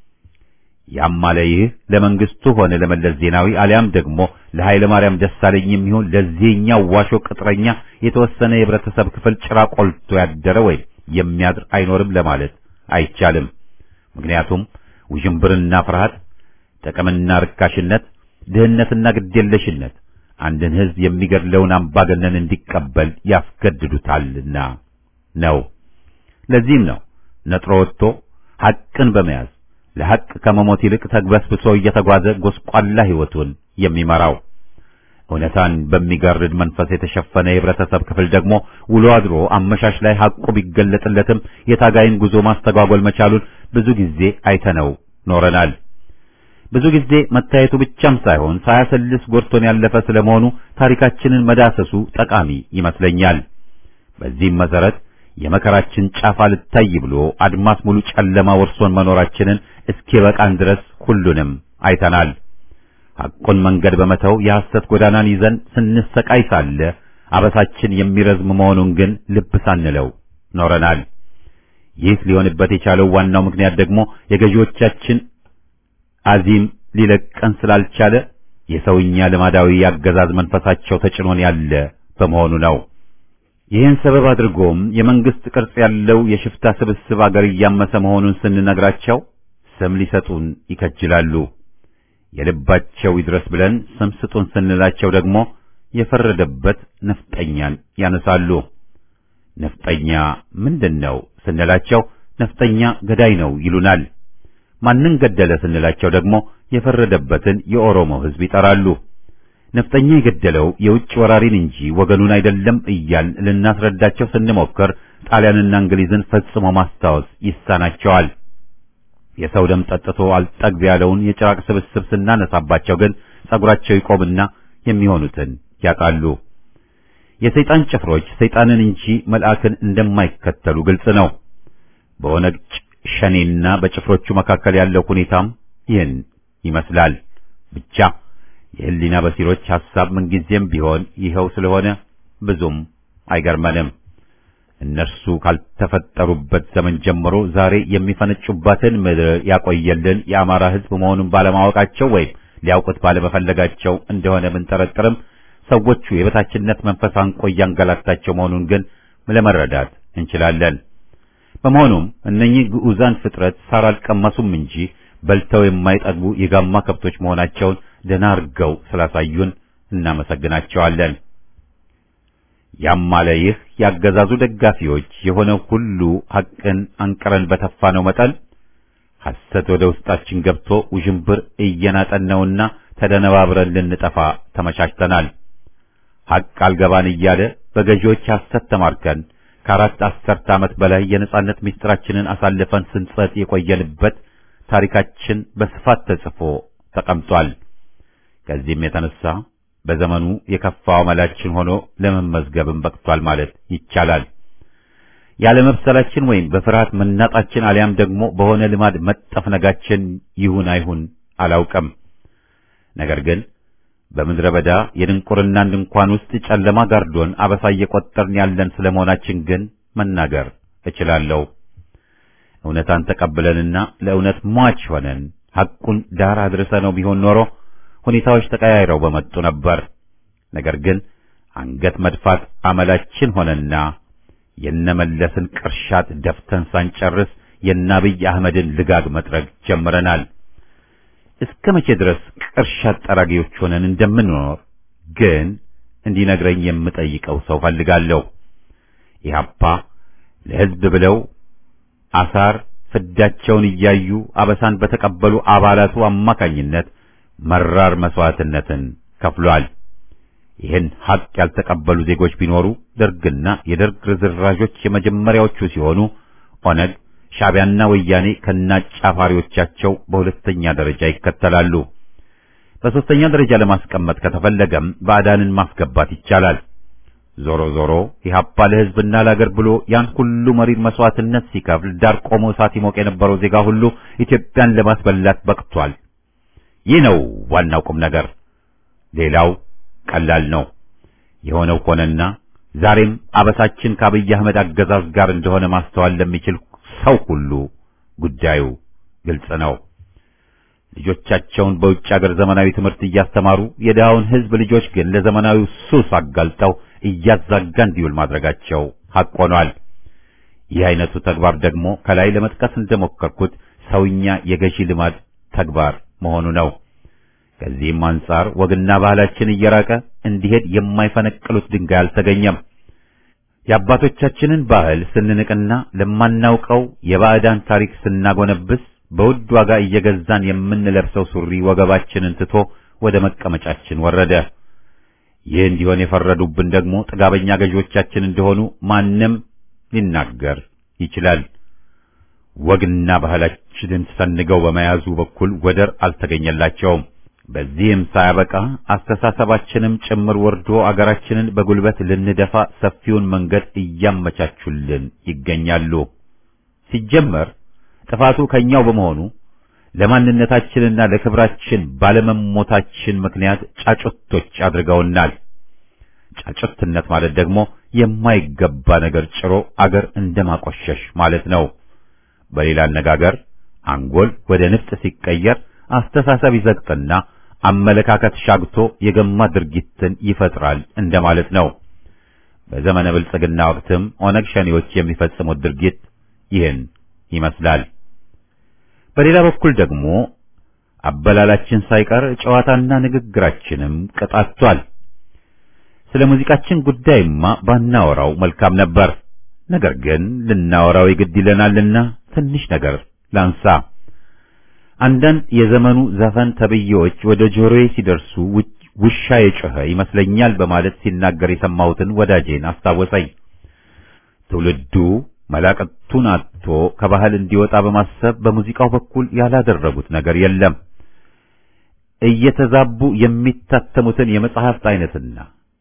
ያም ማለ ይህ ለመንግስቱ ሆነ ለመለስ ዜናዊ አሊያም ደግሞ ለኃይለ ማርያም ደሳለኝም ይሁን ለዚህኛው ዋሾ ቅጥረኛ የተወሰነ የህብረተሰብ ክፍል ጭራ ቆልቶ ያደረ ወይ የሚያድር አይኖርም ለማለት አይቻልም። ምክንያቱም ውዥንብርና ፍርሃት፣ ጥቅምና ርካሽነት፣ ድህነትና ግዴለሽነት አንድን ሕዝብ የሚገድለውን አምባገነን እንዲቀበል ያስገድዱታልና ነው። ለዚህም ነው ነጥሮ ወጥቶ ሐቅን በመያዝ ለሐቅ ከመሞት ይልቅ ተግበስብሶ እየተጓዘ ጎስቋላ ሕይወቱን የሚመራው። እውነታን በሚጋርድ መንፈስ የተሸፈነ የህብረተሰብ ክፍል ደግሞ ውሎ አድሮ አመሻሽ ላይ ሐቁ ቢገለጥለትም የታጋይን ጉዞ ማስተጓጎል መቻሉን ብዙ ጊዜ አይተነው ኖረናል። ብዙ ጊዜ መታየቱ ብቻም ሳይሆን ሳያሰልስ ጎርቶን ያለፈ ስለመሆኑ ታሪካችንን መዳሰሱ ጠቃሚ ይመስለኛል። በዚህም መሰረት የመከራችን ጫፍ አልታይ ብሎ አድማስ ሙሉ ጨለማ ወርሶን መኖራችንን እስኪበቃን ድረስ ሁሉንም አይተናል። ሐቁን መንገድ በመተው የሐሰት ጎዳናን ይዘን ስንሰቃይ ሳለ አበሳችን የሚረዝም መሆኑን ግን ልብ ሳንለው ኖረናል። ይህ ሊሆንበት የቻለው ዋናው ምክንያት ደግሞ የገዢዎቻችን አዚም ሊለቀን ስላልቻለ የሰውኛ ልማዳዊ ያገዛዝ መንፈሳቸው ተጭኖን ያለ በመሆኑ ነው። ይህን ሰበብ አድርጎም የመንግስት ቅርጽ ያለው የሽፍታ ስብስብ አገር እያመሰ መሆኑን ስንነግራቸው ስም ሊሰጡን ይከጅላሉ። የልባቸው ይድረስ ብለን ስም ስጡን ስንላቸው ደግሞ የፈረደበት ነፍጠኛን ያነሳሉ። ነፍጠኛ ምንድነው ስንላቸው ነፍጠኛ ገዳይ ነው ይሉናል። ማንን ገደለ ስንላቸው ደግሞ የፈረደበትን የኦሮሞ ሕዝብ ይጠራሉ። ነፍጠኛ የገደለው የውጭ ወራሪን እንጂ ወገኑን አይደለም እያል ልናስረዳቸው ስንሞክር ጣሊያንና እንግሊዝን ፈጽሞ ማስታወስ ይሳናቸዋል። የሰው ደም ጠጥቶ አልጠግብ ያለውን የጭራቅ ስብስብ ስናነሳባቸው ግን ጸጉራቸው ይቆምና የሚሆኑትን ያጣሉ። የሰይጣን ጭፍሮች ሰይጣንን እንጂ መልአክን እንደማይከተሉ ግልጽ ነው። በኦነግ ሸኔና በጭፍሮቹ መካከል ያለው ሁኔታም ይህን ይመስላል። ብቻ የህሊና በሲሮች ሐሳብ ምንጊዜም ቢሆን ይኸው ስለሆነ ብዙም አይገርመንም። እነርሱ ካልተፈጠሩበት ዘመን ጀምሮ ዛሬ የሚፈነጩባትን ምድር ያቆየልን የአማራ ሕዝብ መሆኑን ባለማወቃቸው ወይም ሊያውቁት ባለመፈለጋቸው እንደሆነ ብንጠረጥርም ሰዎቹ የበታችነት መንፈስ አንቆ ያንገላታቸው መሆኑን ግን ለመረዳት እንችላለን። በመሆኑም እነኚህ ግዑዛን ፍጥረት ሳር አልቀመሱም እንጂ በልተው የማይጠግቡ የጋማ ከብቶች መሆናቸውን ደህና አድርገው ስላሳዩን እናመሰግናቸዋለን። ያም አለ ይህ ያገዛዙ ደጋፊዎች የሆነው ሁሉ ሐቅን አንቀረን በተፋነው መጠን ሐሰት ወደ ውስጣችን ገብቶ ውዥንብር እየናጠን ነውና ተደነባብረን ልንጠፋ ተመቻችተናል። ሐቅ አልገባን እያለ በገዢዎች ሐሰት ተማርከን ከአራት አስርት ዓመት በላይ የነጻነት ምስጢራችንን አሳልፈን ስንጸት የቆየንበት ታሪካችን በስፋት ተጽፎ ተቀምጧል። ከዚህም የተነሳ በዘመኑ የከፋው መላችን ሆኖ ለመመዝገብም በቅቷል ማለት ይቻላል። ያለ መብሰላችን ወይም በፍርሃት መናጣችን አሊያም ደግሞ በሆነ ልማድ መጠፍነጋችን ይሁን አይሁን አላውቅም። ነገር ግን በምድረ በዳ የድንቁርናን ድንኳን ውስጥ ጨለማ ጋርዶን አበሳ እየቆጠርን ያለን ስለመሆናችን ግን መናገር እችላለሁ። እውነታን ተቀብለንና ለእውነት ሟች ሆነን ሐቁን ዳር አድርሰነው ቢሆን ኖሮ ሁኔታዎች ተቀያይረው በመጡ ነበር። ነገር ግን አንገት መድፋት አመላችን ሆነና የነመለስን ቅርሻት ደፍተን ሳንጨርስ የናብይ አህመድን ልጋግ መጥረግ ጀምረናል። እስከ መቼ ድረስ ቅርሻት ጠራጊዎች ሆነን እንደምንኖር ግን እንዲነግረኝ የምጠይቀው ሰው ፈልጋለሁ። ኢህአፓ ለሕዝብ ብለው አሳር ፍዳቸውን እያዩ አበሳን በተቀበሉ አባላቱ አማካኝነት መራር መስዋዕትነትን ከፍሏል። ይህን ሐቅ ያልተቀበሉ ዜጎች ቢኖሩ ደርግና የደርግ ርዝራዦች የመጀመሪያዎቹ ሲሆኑ ኦነግ፣ ሻዕቢያና ወያኔ ከነጫፋሪዎቻቸው በሁለተኛ ደረጃ ይከተላሉ። በሶስተኛ ደረጃ ለማስቀመጥ ከተፈለገም ባዕዳንን ማስገባት ይቻላል። ዞሮ ዞሮ ኢህአፓ ለሕዝብና ለአገር ብሎ ያን ሁሉ መሪር መስዋዕትነት ሲከፍል ዳር ቆሞ እሳት ይሞቅ የነበረው ዜጋ ሁሉ ኢትዮጵያን ለማስበላት በቅቷል። ይህ ነው ዋናው ቁም ነገር። ሌላው ቀላል ነው። የሆነው ሆነና ዛሬም አበሳችን ከአብይ አህመድ አገዛዝ ጋር እንደሆነ ማስተዋል ለሚችል ሰው ሁሉ ጉዳዩ ግልጽ ነው። ልጆቻቸውን በውጭ ሀገር ዘመናዊ ትምህርት እያስተማሩ የደሃውን ሕዝብ ልጆች ግን ለዘመናዊው ሱስ አጋልጠው እያዛጋ እንዲውል ማድረጋቸው ሐቅ ሆኗል። ይህ አይነቱ ተግባር ደግሞ ከላይ ለመጥቀስ እንደሞከርኩት ሰውኛ የገዢ ልማድ ተግባር መሆኑ ነው። ከዚህም አንጻር ወግና ባህላችን እየራቀ እንዲሄድ የማይፈነቅሉት ድንጋይ አልተገኘም። የአባቶቻችንን ባህል ስንንቅና ለማናውቀው የባዕዳን ታሪክ ስናጎነብስ በውድ ዋጋ እየገዛን የምንለብሰው ሱሪ ወገባችንን ትቶ ወደ መቀመጫችን ወረደ። ይህ እንዲሆን የፈረዱብን ደግሞ ጥጋበኛ ገዢዎቻችን እንደሆኑ ማንም ሊናገር ይችላል። ወግና ባህላችንን ሰንገው በመያዙ በኩል ወደር አልተገኘላቸውም። በዚህም ሳያበቃ አስተሳሰባችንም ጭምር ወርዶ አገራችንን በጉልበት ልንደፋ ሰፊውን መንገድ እያመቻቹልን ይገኛሉ። ሲጀመር ጥፋቱ ከኛው በመሆኑ ለማንነታችንና ለክብራችን ባለመሞታችን ምክንያት ጫጩቶች አድርገውናል። ጫጩትነት ማለት ደግሞ የማይገባ ነገር ጭሮ አገር እንደማቆሸሽ ማለት ነው። በሌላ አነጋገር አንጎል ወደ ንፍጥ ሲቀየር አስተሳሰብ ይዘግጥና አመለካከት ሻግቶ የገማ ድርጊትን ይፈጥራል እንደማለት ነው። በዘመነ ብልጽግና ወቅትም ኦነግ ሸኔዎች የሚፈጽሙት ድርጊት ይህን ይመስላል። በሌላ በኩል ደግሞ አበላላችን ሳይቀር ጨዋታና ንግግራችንም ቀጣቷል። ስለ ሙዚቃችን ጉዳይማ ባናወራው መልካም ነበር። ነገር ግን ልናወራው ይግድ ይለናልና ትንሽ ነገር ላንሳ። አንዳንድ የዘመኑ ዘፈን ተብዬዎች ወደ ጆሮዬ ሲደርሱ ውሻ የጮኸ ይመስለኛል በማለት ሲናገር የሰማሁትን ወዳጄን አስታወሰኝ። ትውልዱ መላቀቱን አጥቶ ከባህል እንዲወጣ በማሰብ በሙዚቃው በኩል ያላደረጉት ነገር የለም። እየተዛቡ የሚታተሙትን የመጽሐፍት አይነትና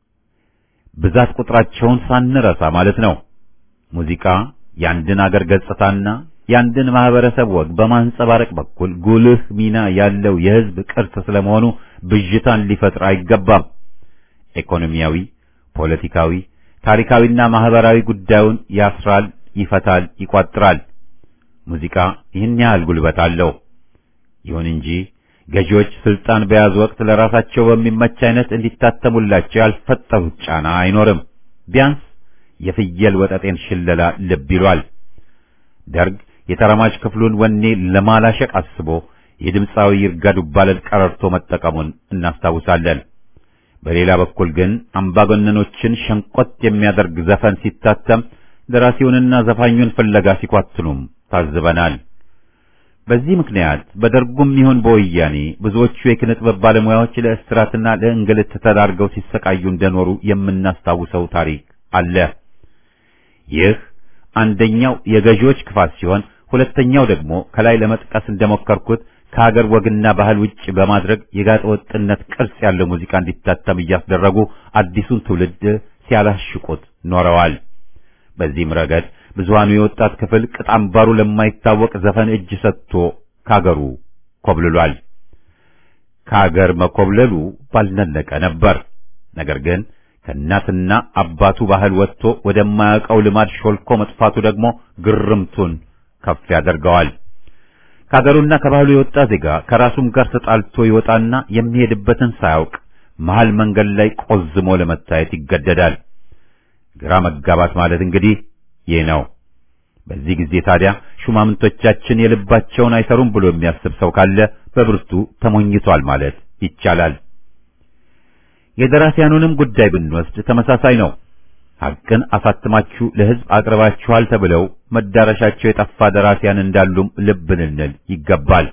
ብዛት ቁጥራቸውን ሳንረሳ ማለት ነው። ሙዚቃ የአንድን አገር ገጽታና የአንድን ማህበረሰብ ወግ በማንጸባረቅ በኩል ጉልህ ሚና ያለው የሕዝብ ቅርስ ስለመሆኑ ብዥታን ሊፈጥር አይገባም። ኢኮኖሚያዊ፣ ፖለቲካዊ፣ ታሪካዊና ማህበራዊ ጉዳዩን ያስራል፣ ይፈታል፣ ይቋጥራል። ሙዚቃ ይህን ያህል ጉልበት አለው። ይሁን እንጂ ገዢዎች ስልጣን በያዙ ወቅት ለራሳቸው በሚመች አይነት እንዲታተሙላቸው ያልፈጠሩት ጫና አይኖርም። ቢያንስ የፍየል ወጠጤን ሽለላ ልብ ይሏል። ደርግ የተረማጅ ክፍሉን ወኔ ለማላሸቅ አስቦ የድምፃዊ ይርጋ ዱባለን ቀረርቶ መጠቀሙን እናስታውሳለን። በሌላ በኩል ግን አምባገነኖችን ሸንቆጥ የሚያደርግ ዘፈን ሲታተም ደራሲውንና ዘፋኙን ፍለጋ ሲኳትኑም ታዝበናል። በዚህ ምክንያት በደርጉም ይሁን በወያኔ ብዙዎቹ የኪነ ጥበብ ባለሙያዎች ለእስራትና ለእንግልት ተዳርገው ሲሰቃዩ እንደኖሩ የምናስታውሰው ታሪክ አለ። ይህ አንደኛው የገዢዎች ክፋት ሲሆን፣ ሁለተኛው ደግሞ ከላይ ለመጥቀስ እንደሞከርኩት ከሀገር ወግና ባህል ውጭ በማድረግ የጋጠ ወጥነት ቅርጽ ያለው ሙዚቃ እንዲታተም እያስደረጉ አዲሱን ትውልድ ሲያላሽቁት ኖረዋል። በዚህም ረገድ ብዙሃኑ የወጣት ክፍል ቅጣምባሩ ለማይታወቅ ዘፈን እጅ ሰጥቶ ካገሩ ኮብልሏል። ካገር መኮብለሉ ባልነለቀ ነበር። ነገር ግን ከእናትና አባቱ ባህል ወጥቶ ወደማያውቀው ልማድ ሾልኮ መጥፋቱ ደግሞ ግርምቱን ከፍ ያደርገዋል። ካገሩና ከባህሉ የወጣ ዜጋ ከራሱም ጋር ተጣልቶ ይወጣና የሚሄድበትን ሳያውቅ መሃል መንገድ ላይ ቆዝሞ ለመታየት ይገደዳል። ግራ መጋባት ማለት እንግዲህ ይህ ነው። በዚህ ጊዜ ታዲያ ሹማምንቶቻችን የልባቸውን አይሰሩም ብሎ የሚያስብ ሰው ካለ በብርቱ ተሞኝቷል ማለት ይቻላል። የደራሲያኑንም ጉዳይ ብንወስድ ተመሳሳይ ነው። ሐቅን አሳትማችሁ ለሕዝብ አቅርባችኋል ተብለው መዳረሻቸው የጠፋ ደራሲያን እንዳሉም ልብ ልንል ይገባል።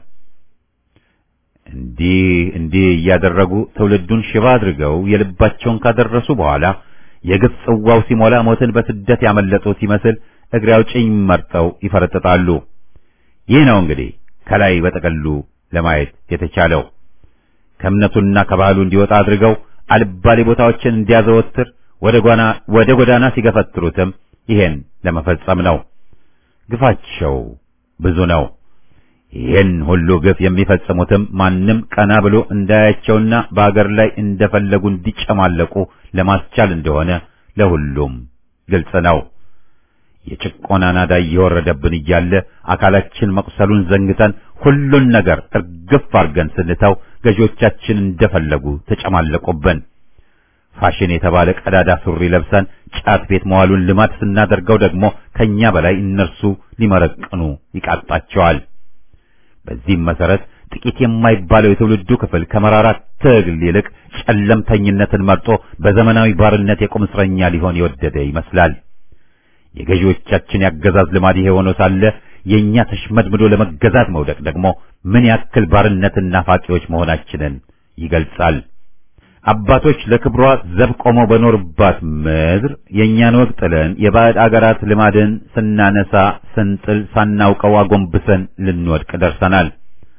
እንዲህ እንዲህ እያደረጉ ትውልዱን ሽባ አድርገው የልባቸውን ካደረሱ በኋላ የግፍ ጽዋው ሲሞላ ሞትን በስደት ያመለጡት ይመስል እግሬ አውጭኝ መርጠው ይፈረጥጣሉ። ይህ ነው እንግዲህ ከላይ በጠቅሉ ለማየት የተቻለው። ከእምነቱና ከባህሉ እንዲወጣ አድርገው አልባሌ ቦታዎችን እንዲያዘወትር ወደ ጎዳና ወደ ጎዳና ሲገፈትሩትም ይሄን ለመፈጸም ነው። ግፋቸው ብዙ ነው። ይህን ሁሉ ግፍ የሚፈጽሙትም ማንም ቀና ብሎ እንዳያቸውና በአገር ላይ እንደፈለጉ እንዲጨማለቁ ለማስቻል እንደሆነ ለሁሉም ግልጽ ነው። የጭቆና ናዳ እየወረደብን እያለ አካላችን መቁሰሉን ዘንግተን ሁሉን ነገር እርግፍ አድርገን ስንተው ገዢዎቻችን እንደፈለጉ ተጨማለቁብን። ፋሽን የተባለ ቀዳዳ ሱሪ ለብሰን ጫት ቤት መዋሉን ልማድ ስናደርገው ደግሞ ከኛ በላይ እነርሱ ሊመረቅኑ ይቃጣቸዋል። በዚህም መሰረት ጥቂት የማይባለው የትውልዱ ክፍል ከመራራ ትግል ይልቅ ጨለምተኝነትን መርጦ በዘመናዊ ባርነት የቁም እስረኛ ሊሆን የወደደ ይመስላል። የገዢዎቻችን ያገዛዝ ልማድ ይሄ ሆኖ ሳለ የኛ ተሽመድምዶ ለመገዛት መውደቅ ደግሞ ምን ያክል ባርነትና ፋቂዎች መሆናችንን ይገልጻል። አባቶች ለክብሯ ዘብ ቆመው በኖርባት ምድር የኛን ወግ ጥለን የባዕድ አገራት ልማድን ስናነሳ ስንጥል ሳናውቀው አጎንብሰን ልንወድቅ ደርሰናል።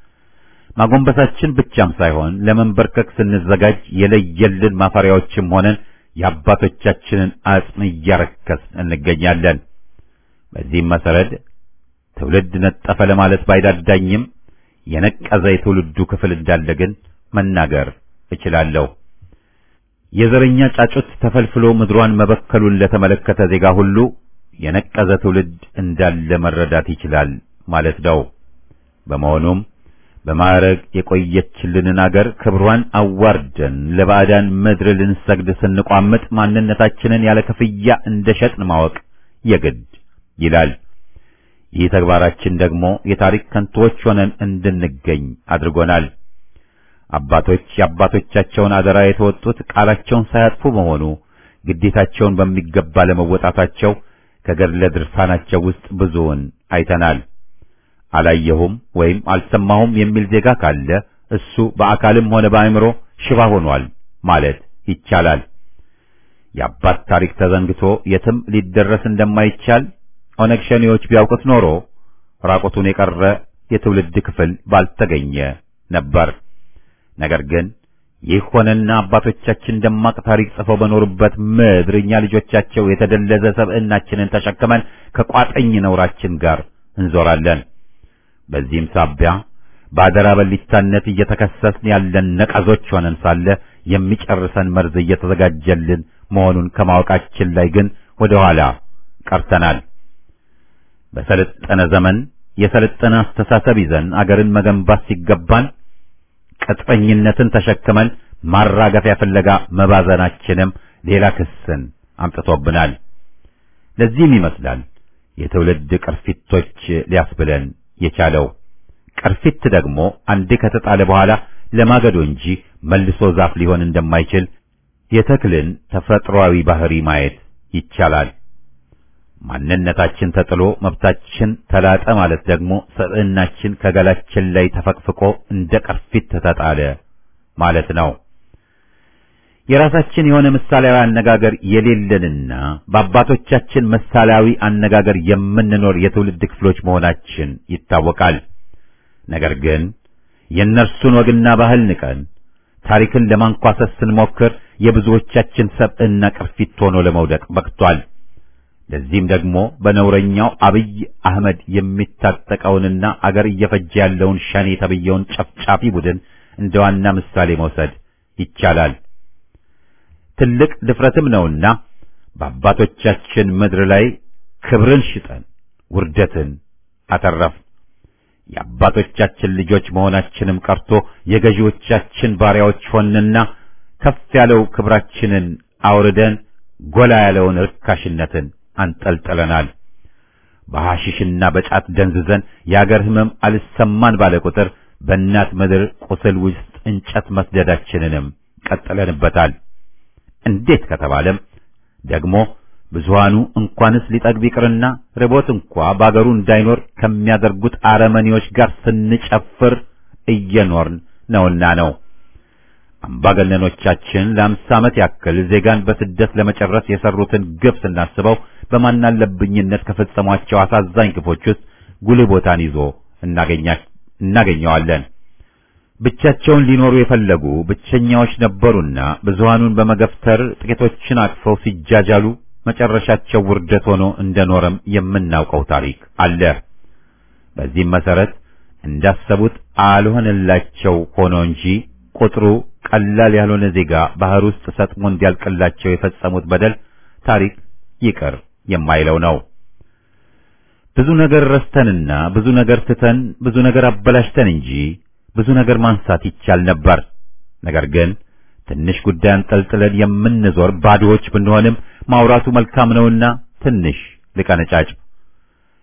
ማጎንበሳችን ብቻም ሳይሆን ለመንበርከክ ስንዘጋጅ የለየልን ማፈሪያዎችም ሆነን የአባቶቻችንን አጽም እያረከስን እንገኛለን። በዚህም መሰረት ትውልድ ነጠፈ ለማለት ባይዳዳኝም የነቀዘ የትውልዱ ክፍል እንዳለ ግን መናገር እችላለሁ። የዘረኛ ጫጩት ተፈልፍሎ ምድሯን መበከሉን ለተመለከተ ዜጋ ሁሉ የነቀዘ ትውልድ እንዳለ መረዳት ይችላል ማለት ነው። በመሆኑም በማዕረግ የቆየችልንን አገር ክብሯን አዋርደን ለባዕዳን ምድር ልንሰግድ ስንቋምጥ ማንነታችንን ያለ ክፍያ እንደሸጥን ማወቅ የግድ ይላል። ይህ ተግባራችን ደግሞ የታሪክ ከንቶዎች ሆነን እንድንገኝ አድርጎናል። አባቶች የአባቶቻቸውን አደራ የተወጡት ቃላቸውን ሳያጥፉ መሆኑ ግዴታቸውን በሚገባ ለመወጣታቸው ከገድለ ድርሳናቸው ውስጥ ብዙውን አይተናል። አላየሁም ወይም አልሰማሁም የሚል ዜጋ ካለ እሱ በአካልም ሆነ በአእምሮ ሽባ ሆኗል ማለት ይቻላል። የአባት ታሪክ ተዘንግቶ የትም ሊደረስ እንደማይቻል ኦነግ ሸኔዎች ቢያውቁት ኖሮ ራቆቱን የቀረ የትውልድ ክፍል ባልተገኘ ነበር። ነገር ግን ይህ ሆነና አባቶቻችን ደማቅ ታሪክ ጽፈው በኖሩበት ምድር እኛ ልጆቻቸው የተደለዘ ሰብዕናችንን ተሸክመን ከቋጠኝ ነውራችን ጋር እንዞራለን። በዚህም ሳቢያ በአደራ በሊታነት እየተከሰስን ያለን ነቀዞች ሆነን ሳለ የሚጨርሰን መርዝ እየተዘጋጀልን መሆኑን ከማወቃችን ላይ ግን ወደ ኋላ ቀርተናል። በሰለጠነ ዘመን የሰለጠነ አስተሳሰብ ይዘን አገርን መገንባት ሲገባን ቅጥፈኝነትን ተሸክመን ማራገፊያ ፍለጋ መባዘናችንም ሌላ ክስን አምጥቶብናል። ለዚህም ይመስላል የትውልድ ቅርፊቶች ሊያስብለን የቻለው። ቅርፊት ደግሞ አንዴ ከተጣለ በኋላ ለማገዶ እንጂ መልሶ ዛፍ ሊሆን እንደማይችል የተክልን ተፈጥሯዊ ባህሪ ማየት ይቻላል። ማንነታችን ተጥሎ መብታችን ተላጠ ማለት ደግሞ ሰብዕናችን ከገላችን ላይ ተፈቅፍቆ እንደ ቅርፊት ተጣለ ማለት ነው። የራሳችን የሆነ ምሳሌያዊ አነጋገር የሌለንና በአባቶቻችን ምሳሌያዊ አነጋገር የምንኖር የትውልድ ክፍሎች መሆናችን ይታወቃል። ነገር ግን የእነርሱን ወግና ባህል ንቀን ታሪክን ለማንኳሰስ ስንሞክር የብዙዎቻችን ሰብዕና ቅርፊት ሆኖ ለመውደቅ በቅቷል። ለዚህም ደግሞ በነውረኛው አብይ አህመድ የሚታጠቀውንና አገር እየፈጀ ያለውን ሸኔ ተብየውን ጨፍጫፊ ቡድን እንደ ዋና ምሳሌ መውሰድ ይቻላል። ትልቅ ድፍረትም ነውና በአባቶቻችን ምድር ላይ ክብርን ሽጠን ውርደትን አተረፍን። የአባቶቻችን ልጆች መሆናችንም ቀርቶ የገዢዎቻችን ባሪያዎች ሆንና ከፍ ያለው ክብራችንን አውርደን ጎላ ያለውን ርካሽነትን አንጠልጥለናል። በሐሽሽና በጫት ደንዝዘን የአገር ህመም አልሰማን ባለ ቁጥር በእናት ምድር ቁስል ውስጥ እንጨት መስደዳችንንም ቀጥለንበታል። እንዴት ከተባለም ደግሞ ብዙሃኑ እንኳንስ ሊጠግብ ይቅርና ርቦት እንኳ በአገሩ እንዳይኖር ከሚያደርጉት አረመኔዎች ጋር ስንጨፍር እየኖርን ነውና ነው። አምባገነኖቻችን ለአምሳ ዓመት ያክል ዜጋን በስደት ለመጨረስ የሰሩትን ግፍ ስናስበው በማናለብኝነት ከፈጸሟቸው አሳዛኝ ግፎች ውስጥ ጉልህ ቦታን ይዞ እናገኘዋለን። ብቻቸውን ሊኖሩ የፈለጉ ብቸኛዎች ነበሩና ብዙሃኑን በመገፍተር ጥቂቶችን አቅፈው ሲጃጃሉ መጨረሻቸው ውርደት ሆኖ እንደኖረም የምናውቀው ታሪክ አለ። በዚህም መሰረት እንዳሰቡት አልሆነላቸው ሆኖ እንጂ ቁጥሩ ቀላል ያልሆነ ዜጋ ባህር ውስጥ ሰጥሞ እንዲያልቅላቸው የፈጸሙት በደል ታሪክ ይቅር የማይለው ነው። ብዙ ነገር ረስተንና ብዙ ነገር ትተን ብዙ ነገር አበላሽተን እንጂ ብዙ ነገር ማንሳት ይቻል ነበር። ነገር ግን ትንሽ ጉዳይ አንጠልጥለን የምንዞር ባዶዎች ብንሆንም ማውራቱ መልካም ነውና ትንሽ ልቀነጫጭ።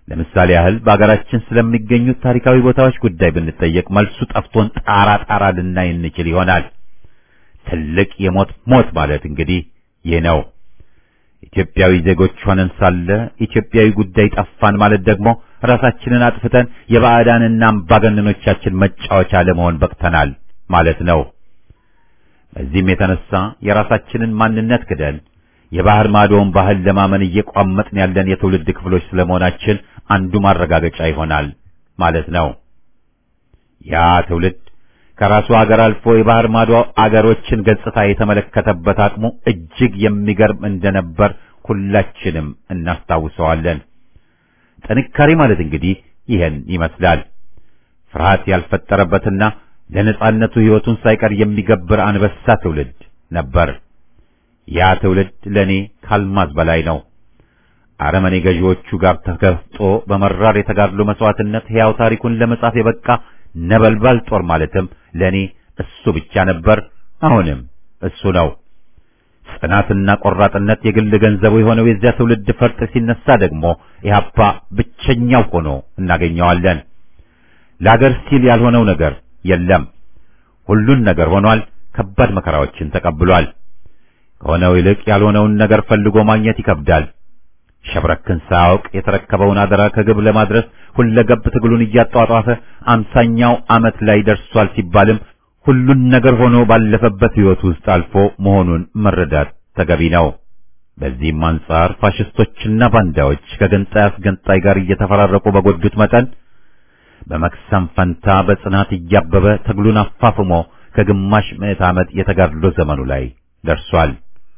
ለምሳሌ ያህል በአገራችን ስለሚገኙት ታሪካዊ ቦታዎች ጉዳይ ብንጠየቅ መልሱ ጠፍቶን ጣራ ጣራ ልናይ እንችል ይሆናል። ትልቅ የሞት ሞት ማለት እንግዲህ ይህ ነው። ኢትዮጵያዊ ዜጎች ሆነን ሳለ ኢትዮጵያዊ ጉዳይ ጠፋን ማለት ደግሞ ራሳችንን አጥፍተን የባዕዳንና አምባገነኖቻችን መጫወቻ ለመሆን በቅተናል ማለት ነው። በዚህም የተነሳ የራሳችንን ማንነት ክደን የባህር ማዶውን ባህል ለማመን እየቋመጥን ያለን የትውልድ ክፍሎች ስለመሆናችን አንዱ ማረጋገጫ ይሆናል ማለት ነው። ያ ትውልድ ከራሱ አገር አልፎ የባህር ማዶ አገሮችን ገጽታ የተመለከተበት አቅሙ እጅግ የሚገርም እንደነበር ሁላችንም እናስታውሰዋለን። ጥንካሬ ማለት እንግዲህ ይህን ይመስላል። ፍርሃት ያልፈጠረበትና ለነጻነቱ ሕይወቱን ሳይቀር የሚገብር አንበሳ ትውልድ ነበር። ያ ትውልድ ለኔ ካልማዝ በላይ ነው። አረመኔ ገዢዎቹ ጋር ተጋፍጦ በመራር የተጋድሎ መስዋዕትነት ሕያው ታሪኩን ለመጻፍ የበቃ ነበልባል ጦር ማለትም ለኔ እሱ ብቻ ነበር፣ አሁንም እሱ ነው። ጽናትና ቆራጥነት የግል ገንዘቡ የሆነው የዚያ ትውልድ ፈርጥ ሲነሳ ደግሞ ኢህአፓ ብቸኛው ሆኖ እናገኘዋለን። ለአገር ሲል ያልሆነው ነገር የለም። ሁሉን ነገር ሆኗል። ከባድ መከራዎችን ተቀብሏል። ከሆነው ይልቅ ያልሆነውን ነገር ፈልጎ ማግኘት ይከብዳል። ሸብረክን ሳያውቅ የተረከበውን አደራ ከግብ ለማድረስ ሁለገብ ትግሉን እያጧጧፈ አምሳኛው ዓመት ላይ ደርሷል ሲባልም ሁሉን ነገር ሆኖ ባለፈበት ሕይወት ውስጥ አልፎ መሆኑን መረዳት ተገቢ ነው። በዚህም አንጻር ፋሽስቶችና ባንዳዎች ከገንጣይ አስገንጣይ ጋር እየተፈራረቁ በጎዱት መጠን በመክሰም ፈንታ በጽናት እያበበ ትግሉን አፋፍሞ ከግማሽ ምዕት ዓመት የተጋድሎ ዘመኑ ላይ ደርሷል።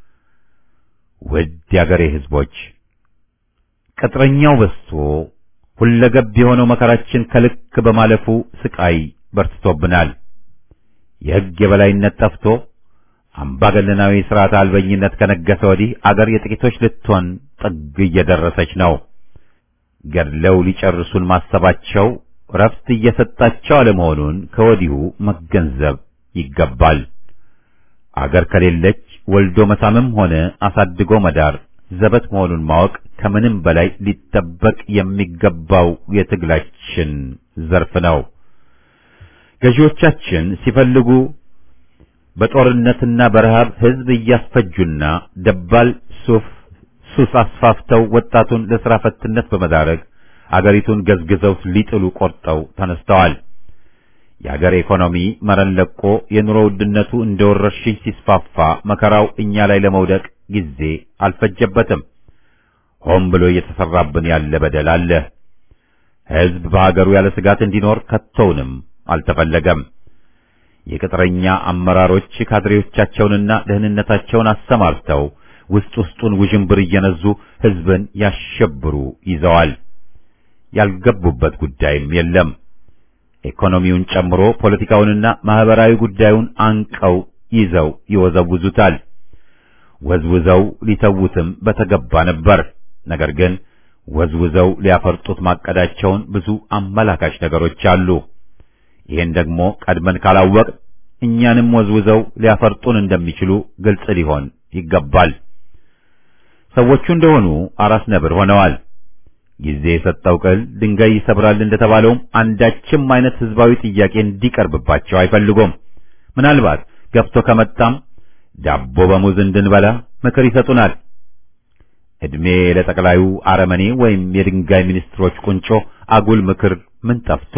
ውድ የአገሬ ሕዝቦች፣ ቅጥረኛው በዝቶ ሁለገብ የሆነው መከራችን ከልክ በማለፉ ስቃይ በርትቶብናል። የሕግ የበላይነት ጠፍቶ አምባገነናዊ ሥርዓት አልበኝነት ከነገሰ ወዲህ አገር የጥቂቶች ልትሆን ጥግ እየደረሰች ነው። ገድለው ሊጨርሱን ማሰባቸው ረፍት እየሰጣቸው አለመሆኑን ከወዲሁ መገንዘብ ይገባል። አገር ከሌለች ወልዶ መሳምም ሆነ አሳድጎ መዳር ዘበት መሆኑን ማወቅ ከምንም በላይ ሊጠበቅ የሚገባው የትግላችን ዘርፍ ነው። ገዢዎቻችን ሲፈልጉ በጦርነትና በረሃብ ሕዝብ እያስፈጁና ደባል ሱፍ ሱስ አስፋፍተው ወጣቱን ለሥራ ፈትነት በመዳረግ አገሪቱን ገዝግዘው ሊጥሉ ቆርጠው ተነስተዋል። የአገር ኢኮኖሚ መረን ለቆ የኑሮ ውድነቱ እንደ ወረርሽኝ ሲስፋፋ መከራው እኛ ላይ ለመውደቅ ጊዜ አልፈጀበትም። ሆን ብሎ እየተሰራብን ያለ በደል አለ። ሕዝብ በአገሩ ያለ ስጋት እንዲኖር ከቶውንም አልተፈለገም። የቅጥረኛ አመራሮች ካድሬዎቻቸውንና ደህንነታቸውን አሰማርተው ውስጥ ውስጡን ውዥንብር እየነዙ ሕዝብን ያሸብሩ ይዘዋል። ያልገቡበት ጉዳይም የለም። ኢኮኖሚውን ጨምሮ ፖለቲካውንና ማህበራዊ ጉዳዩን አንቀው ይዘው ይወዘውዙታል። ወዝውዘው ሊተውትም በተገባ ነበር። ነገር ግን ወዝውዘው ሊያፈርጡት ማቀዳቸውን ብዙ አመላካች ነገሮች አሉ። ይህን ደግሞ ቀድመን ካላወቅ እኛንም ወዝውዘው ሊያፈርጡን እንደሚችሉ ግልጽ ሊሆን ይገባል። ሰዎቹ እንደሆኑ አራስ ነብር ሆነዋል። ጊዜ የሰጠው ቅል ድንጋይ ይሰብራል እንደተባለውም አንዳችም አይነት ህዝባዊ ጥያቄ እንዲቀርብባቸው አይፈልጉም። ምናልባት ገፍቶ ከመጣም ዳቦ በሙዝ እንድንበላ ምክር ይሰጡናል። እድሜ ለጠቅላዩ አረመኔ ወይም የድንጋይ ሚኒስትሮች ቁንጮ አጉል ምክር ምን ጠፍቶ።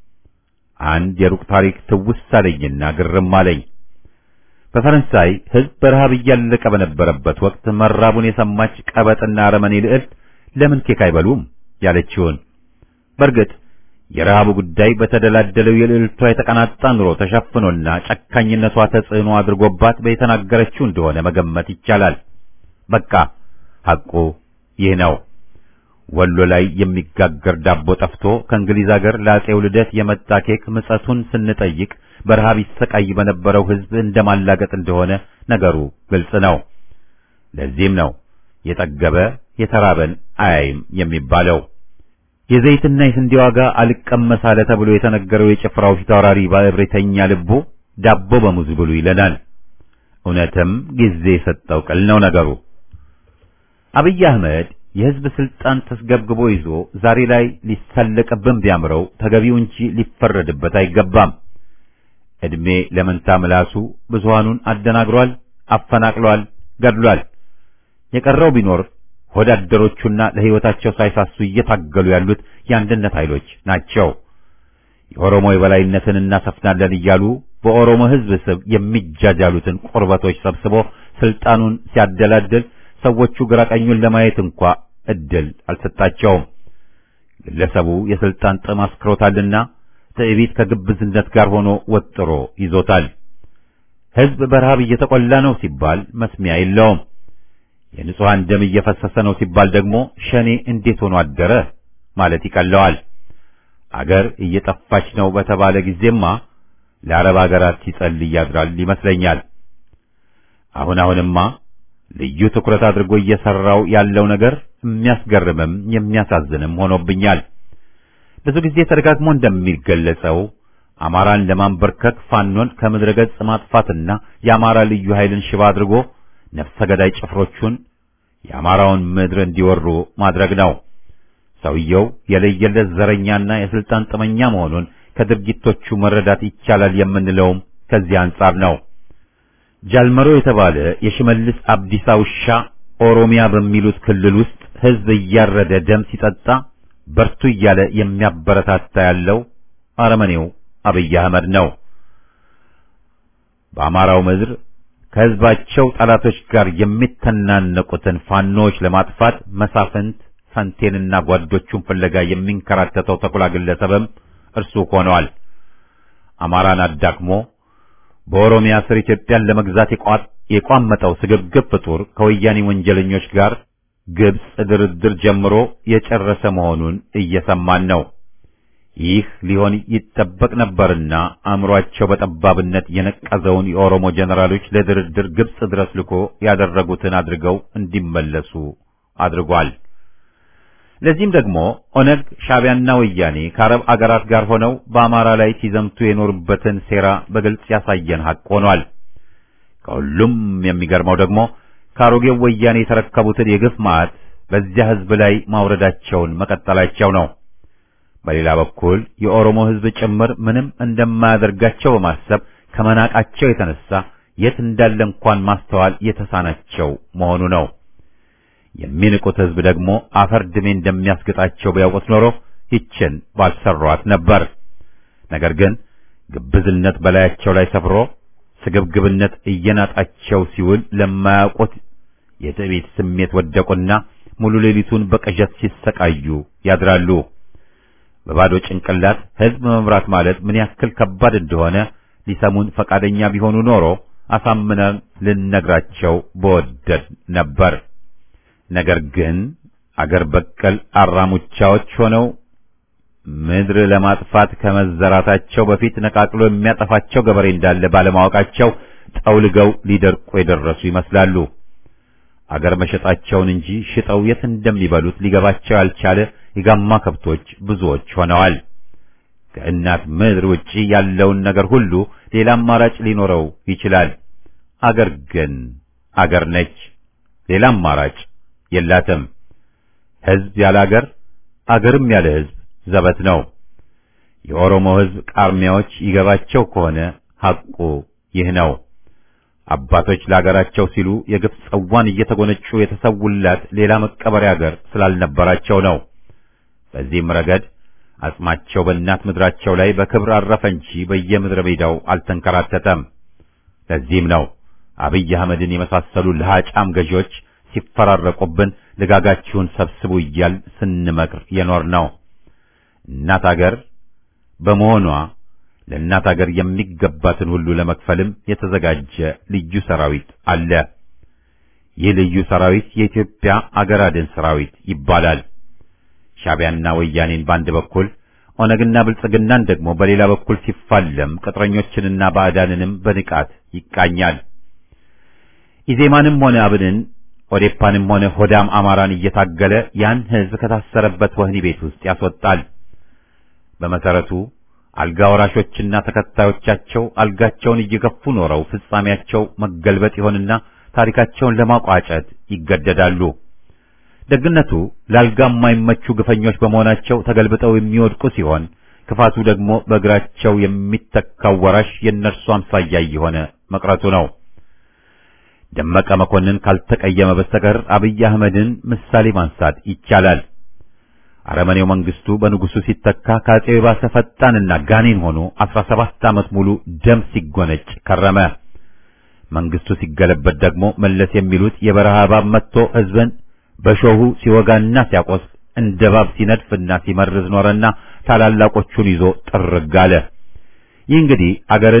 አንድ የሩቅ ታሪክ ትውስ አለኝና ግርም አለኝ። በፈረንሳይ ህዝብ በረሃብ እያለቀ በነበረበት ወቅት መራቡን የሰማች ቀበጥና አረመኔ ልዕልት ለምን ኬክ አይበሉም ያለችውን። በእርግጥ የረሃቡ ጉዳይ በተደላደለው የልዕልቷ የተቀናጣ ኑሮ ተሸፍኖና ጨካኝነቷ ተጽዕኖ አድርጎባት በተናገረችው እንደሆነ መገመት ይቻላል። በቃ ሐቁ ይህ ነው። ወሎ ላይ የሚጋገር ዳቦ ጠፍቶ ከእንግሊዝ አገር ለአፄው ልደት የመጣ ኬክ ምጸቱን ስንጠይቅ በረሃብ ይሰቃይ በነበረው ህዝብ እንደማላገጥ እንደሆነ ነገሩ ግልጽ ነው። ለዚህም ነው የጠገበ የተራበን አያይም የሚባለው። የዘይትና የስንዴ ዋጋ አልቀመስ አለ ተብሎ የተነገረው የጭፍራው ፊታውራሪ ባለብሬተኛ ልቡ ዳቦ በሙዝ ብሉ ይለናል። እውነትም ጊዜ የሰጠው ቅል ነው ነገሩ። አብይ አህመድ የህዝብ ስልጣን ተስገብግቦ ይዞ ዛሬ ላይ ሊሰለቅብን ቢያምረው ተገቢው እንጂ ሊፈረድበት አይገባም። እድሜ ለመንታ ምላሱ ብዙሃኑን አደናግሯል፣ አፈናቅሏል፣ ገድሏል። የቀረው ቢኖር ወዳደሮቹና ለህይወታቸው ሳይሳሱ እየታገሉ ያሉት የአንድነት ኃይሎች ናቸው። የኦሮሞ የበላይነትን እናሰፍናለን እያሉ በኦሮሞ ህዝብ ስም የሚጃጃሉትን ቁርበቶች ሰብስቦ ስልጣኑን ሲያደላድል ሰዎቹ ግራቀኙን ለማየት እንኳ እድል አልሰጣቸውም። ግለሰቡ የስልጣን ጥም አስክሮታልና ትዕቢት ከግብዝነት ጋር ሆኖ ወጥሮ ይዞታል። ህዝብ በረሃብ እየተቆላ ነው ሲባል መስሚያ የለውም። የንጹሃን ደም እየፈሰሰ ነው ሲባል ደግሞ ሸኔ እንዴት ሆኖ አደረ ማለት ይቀለዋል። አገር እየጠፋች ነው በተባለ ጊዜማ ለአረብ አገራት ሲጸልይ ያድራል ይመስለኛል። አሁን አሁንማ ልዩ ትኩረት አድርጎ እየሰራው ያለው ነገር የሚያስገርምም የሚያሳዝንም ሆኖብኛል። ብዙ ጊዜ ተደጋግሞ እንደሚገለጸው አማራን ለማንበርከክ ፋኖን ከምድረ ገጽ ማጥፋትና የአማራ ልዩ ኃይልን ሽባ አድርጎ ነፍሰ ገዳይ ጭፍሮቹን የአማራውን ምድር እንዲወሩ ማድረግ ነው። ሰውየው የለየለት ዘረኛና የስልጣን ጥመኛ መሆኑን ከድርጊቶቹ መረዳት ይቻላል የምንለውም ከዚህ አንጻር ነው። ጃልመሮ የተባለ የሽመልስ አብዲሳ ውሻ ኦሮሚያ በሚሉት ክልል ውስጥ ህዝብ እያረደ ደም ሲጠጣ በርቱ እያለ የሚያበረታታ ያለው አረመኔው አብይ አህመድ ነው። በአማራው ምድር ከህዝባቸው ጠላቶች ጋር የሚተናነቁትን ፋኖች ለማጥፋት መሳፍንት ፈንቴንና ጓዶቹን ፍለጋ የሚንከራተተው ተኩላ ግለሰብም እርሱ ሆኗል። አማራን አዳክሞ በኦሮሚያ ስር ኢትዮጵያን ለመግዛት የቋመጠው ስግብግብ ፍጡር ከወያኔ ወንጀለኞች ጋር ግብጽ ድርድር ጀምሮ የጨረሰ መሆኑን እየሰማን ነው። ይህ ሊሆን ይጠበቅ ነበርና አእምሮአቸው በጠባብነት የነቀዘውን የኦሮሞ ጀነራሎች ለድርድር ግብጽ ድረስ ልኮ ያደረጉትን አድርገው እንዲመለሱ አድርጓል። ለዚህም ደግሞ ኦነግ፣ ሻዕቢያና ወያኔ ከአረብ አገራት ጋር ሆነው በአማራ ላይ ሲዘምቱ የኖሩበትን ሴራ በግልጽ ያሳየን ሐቅ ሆኗል። ከሁሉም የሚገርመው ደግሞ ከአሮጌው ወያኔ የተረከቡትን የግፍ ማዕት በዚያ ህዝብ ላይ ማውረዳቸውን መቀጠላቸው ነው። በሌላ በኩል የኦሮሞ ህዝብ ጭምር ምንም እንደማያደርጋቸው በማሰብ ከመናቃቸው የተነሳ የት እንዳለ እንኳን ማስተዋል የተሳናቸው መሆኑ ነው። የሚንቁት ህዝብ ደግሞ አፈር ድሜ እንደሚያስገጣቸው ቢያውቁት ኖሮ ይችን ባልሰሯት ነበር። ነገር ግን ግብዝነት በላያቸው ላይ ሰፍሮ ስግብግብነት እየናጣቸው ሲውል ለማያውቁት የትዕቢት ስሜት ወደቁና ሙሉ ሌሊቱን በቅዠት ሲሰቃዩ ያድራሉ። በባዶ ጭንቅላት ህዝብ መምራት ማለት ምን ያክል ከባድ እንደሆነ ሊሰሙን ፈቃደኛ ቢሆኑ ኖሮ አሳምነን ልንነግራቸው በወደድ ነበር። ነገር ግን አገር በቀል አራሙቻዎች ሆነው ምድር ለማጥፋት ከመዘራታቸው በፊት ነቃቅሎ የሚያጠፋቸው ገበሬ እንዳለ ባለማወቃቸው ጠውልገው ሊደርቁ የደረሱ ይመስላሉ። አገር መሸጣቸውን እንጂ ሽጠው የት እንደሚበሉት ሊገባቸው ያልቻለ የጋማ ከብቶች ብዙዎች ሆነዋል። ከእናት ምድር ውጪ ያለውን ነገር ሁሉ ሌላ አማራጭ ሊኖረው ይችላል። አገር ግን አገር ነች። ሌላ አማራጭ የላትም። ህዝብ ያለ አገር፣ አገርም ያለ ህዝብ ዘበት ነው። የኦሮሞ ህዝብ ቃርሚያዎች ይገባቸው ከሆነ ሐቁ ይህ ነው። አባቶች ለአገራቸው ሲሉ የግፍ ጽዋን እየተጎነጩ የተሰውላት ሌላ መቀበሪያ አገር ስላልነበራቸው ነው። በዚህም ረገድ አጽማቸው በእናት ምድራቸው ላይ በክብር አረፈ እንጂ በየምድረ ሜዳው አልተንከራተተም። ለዚህም ነው አብይ አህመድን የመሳሰሉ ለሃጫም ገዢዎች ሲፈራረቁብን ልጋጋችሁን ሰብስቡ እያል ስንመክር የኖር ነው። እናት አገር በመሆኗ ለእናት አገር የሚገባትን ሁሉ ለመክፈልም የተዘጋጀ ልዩ ሰራዊት አለ። ይህ ልዩ ሰራዊት የኢትዮጵያ አገር አድን ሰራዊት ይባላል። ሻዕቢያና ወያኔን በአንድ በኩል ኦነግና ብልጽግናን ደግሞ በሌላ በኩል ሲፋለም ቅጥረኞችንና ባዕዳንንም በንቃት ይቃኛል። ኢዜማንም ሆነ አብንን፣ ኦዴፓንም ሆነ ሆዳም አማራን እየታገለ ያን ህዝብ ከታሰረበት ወህኒ ቤት ውስጥ ያስወጣል። በመሰረቱ አልጋ ወራሾችና ተከታዮቻቸው አልጋቸውን እየገፉ ኖረው ፍጻሜያቸው መገልበጥ ይሆንና ታሪካቸውን ለማቋጨት ይገደዳሉ። ደግነቱ ላልጋ የማይመቹ ግፈኞች በመሆናቸው ተገልብጠው የሚወድቁ ሲሆን ክፋቱ ደግሞ በእግራቸው የሚተካው ወራሽ የእነርሱ አምሳያ የሆነ መቅረቱ ነው። ደመቀ መኮንን ካልተቀየመ በስተቀር አብይ አህመድን ምሳሌ ማንሳት ይቻላል። አረመኔው መንግስቱ በንጉሱ ሲተካ ከአፄው የባሰ ፈጣንና ጋኔን ሆኖ አስራ ሰባት ዓመት ሙሉ ደም ሲጎነጭ ከረመ። መንግስቱ ሲገለበት ደግሞ መለስ የሚሉት የበረሃ እባብ መጥቶ ህዝብን በሾሁ ሲወጋና ሲያቆስ እንደ እባብ ሲነድፍና ሲመርዝ ኖረና ታላላቆቹን ይዞ ጥርግ አለ። ይህ እንግዲህ አገርን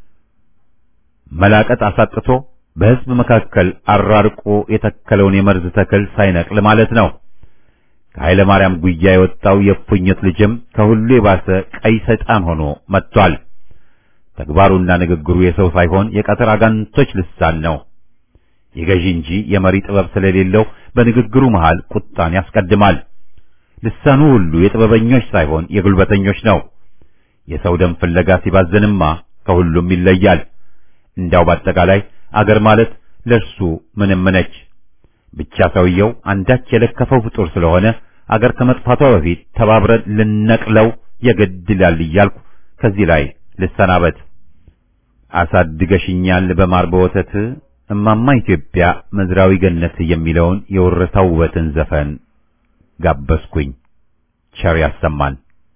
መላቀጥ አሳጥቶ በህዝብ መካከል አራርቆ የተከለውን የመርዝ ተክል ሳይነቅል ማለት ነው። ከኃይለ ማርያም ጉያ የወጣው የፉኝት ልጅም ከሁሉ የባሰ ቀይ ሰይጣን ሆኖ መጥቷል። ተግባሩና ንግግሩ የሰው ሳይሆን የቀትር አጋንንቶች ልሳን ነው። የገዢ እንጂ የመሪ ጥበብ ስለሌለው በንግግሩ መሃል ቁጣን ያስቀድማል። ልሳኑ ሁሉ የጥበበኞች ሳይሆን የጉልበተኞች ነው። የሰው ደም ፍለጋ ሲባዘንማ ከሁሉም ይለያል። እንዳው በአጠቃላይ አገር ማለት ለርሱ ምንም ነች። ብቻ ሰውየው አንዳች የለከፈው ፍጡር ስለሆነ አገር ከመጥፋቷ በፊት ተባብረን ልነቅለው የግድ ይላል እያልኩ ከዚህ ላይ ልሰናበት። አሳድገሽኛል በማር በወተት እማማ ኢትዮጵያ ምድራዊ ገነት የሚለውን የወረታው ውበትን ዘፈን ጋበዝኩኝ። ቸር ያሰማን።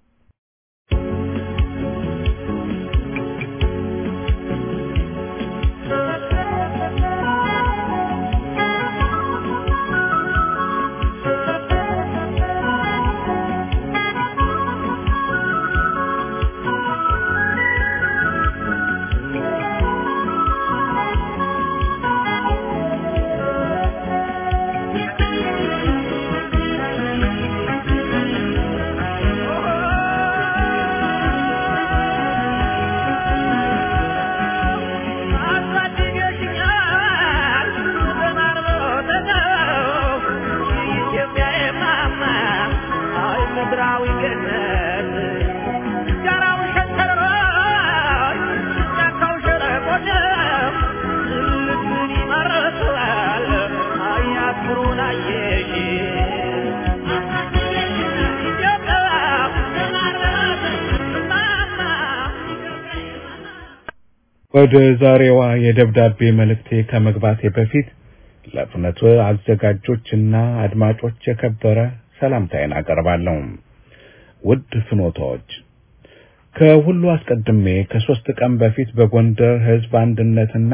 ወደ ዛሬዋ የደብዳቤ መልእክቴ ከመግባቴ በፊት ለፍኖተ አዘጋጆችና አድማጮች የከበረ ሰላምታዬን አቀርባለሁ። ውድ ፍኖቶች፣ ከሁሉ አስቀድሜ ከሶስት ቀን በፊት በጎንደር ህዝብ አንድነትና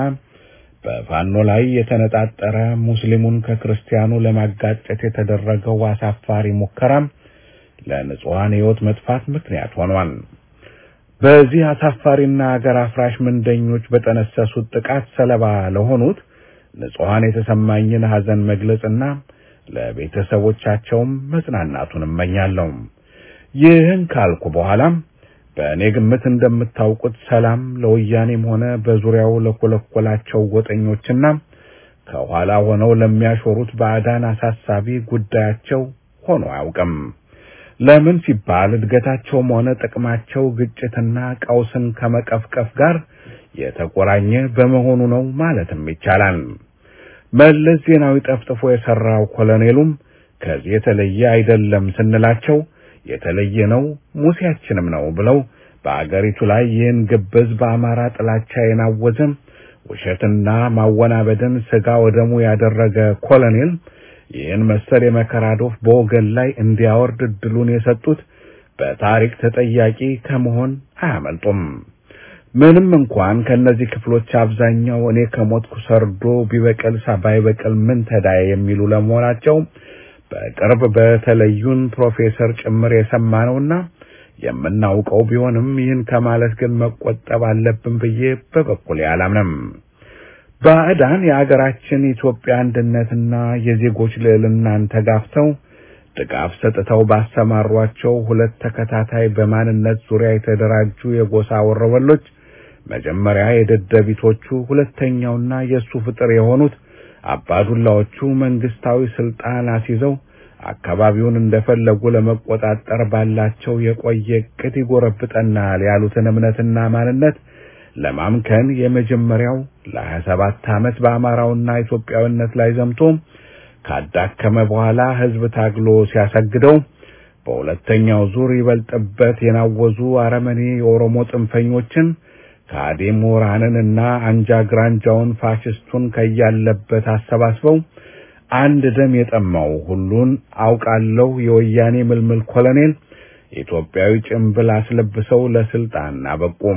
በፋኖ ላይ የተነጣጠረ ሙስሊሙን ከክርስቲያኑ ለማጋጨት የተደረገው አሳፋሪ ሙከራም ለንጹሃን ህይወት መጥፋት ምክንያት ሆኗል። በዚህ አሳፋሪና አገር አፍራሽ ምንደኞች በተነሳሱት ጥቃት ሰለባ ለሆኑት ንጹሃን የተሰማኝን ሐዘን መግለጽና ለቤተሰቦቻቸውም መጽናናቱን እመኛለሁ። ይህን ካልኩ በኋላም በእኔ ግምት እንደምታውቁት ሰላም ለወያኔም ሆነ በዙሪያው ለኮለኮላቸው ወጠኞችና ከኋላ ሆነው ለሚያሾሩት ባዕዳን አሳሳቢ ጉዳያቸው ሆኖ አያውቅም። ለምን ሲባል እድገታቸውም ሆነ ጥቅማቸው ግጭትና ቀውስን ከመቀፍቀፍ ጋር የተቆራኘ በመሆኑ ነው ማለትም ይቻላል። መለስ ዜናዊ ጠፍጥፎ የሰራው ኮሎኔሉም ከዚህ የተለየ አይደለም ስንላቸው የተለየ ነው ሙሴያችንም ነው ብለው በአገሪቱ ላይ ይህን ግብዝ በአማራ ጥላቻ የናወዘም ውሸትና ማወናበድን ስጋ ወደሙ ያደረገ ኮሎኔል ይህን መሰል የመከራ ዶፍ በወገን ላይ እንዲያወርድ እድሉን የሰጡት በታሪክ ተጠያቂ ከመሆን አያመልጡም። ምንም እንኳን ከነዚህ ክፍሎች አብዛኛው እኔ ከሞትኩ ሰርዶ ቢበቀል ሳይበቀል ምን ተዳየ የሚሉ ለመሆናቸው በቅርብ በተለዩን ፕሮፌሰር ጭምር የሰማነውና የምናውቀው ቢሆንም ይህን ከማለት ግን መቆጠብ አለብን ብዬ በበኩሌ አላምንም። ባዕዳን የአገራችን ኢትዮጵያ አንድነትና የዜጎች ልዕልናን ተጋፍተው ድጋፍ ሰጥተው ባሰማሯቸው ሁለት ተከታታይ በማንነት ዙሪያ የተደራጁ የጎሳ ወረበሎች መጀመሪያ የደደቢቶቹ ሁለተኛውና የሱ ፍጥር የሆኑት አባዱላዎቹ መንግስታዊ ስልጣን አስይዘው አካባቢውን እንደፈለጉ ለመቆጣጠር ባላቸው የቆየ ቅጥ ይጎረብጠናል ያሉትን እምነትና ማንነት ለማምከን የመጀመሪያው ለሀያ ሰባት ዓመት በአማራውና ኢትዮጵያዊነት ላይ ዘምቶ ካዳከመ በኋላ ህዝብ ታግሎ ሲያሰግደው በሁለተኛው ዙር ይበልጥበት የናወዙ አረመኔ የኦሮሞ ጽንፈኞችን ካዲ ምሁራንንና አንጃ ግራንጃውን ፋሽስቱን ከያለበት አሰባስበው አንድ ደም የጠማው ሁሉን አውቃለሁ የወያኔ ምልምል ኮሎኔል ኢትዮጵያዊ ጭምብል አስለብሰው ለስልጣን አበቁም።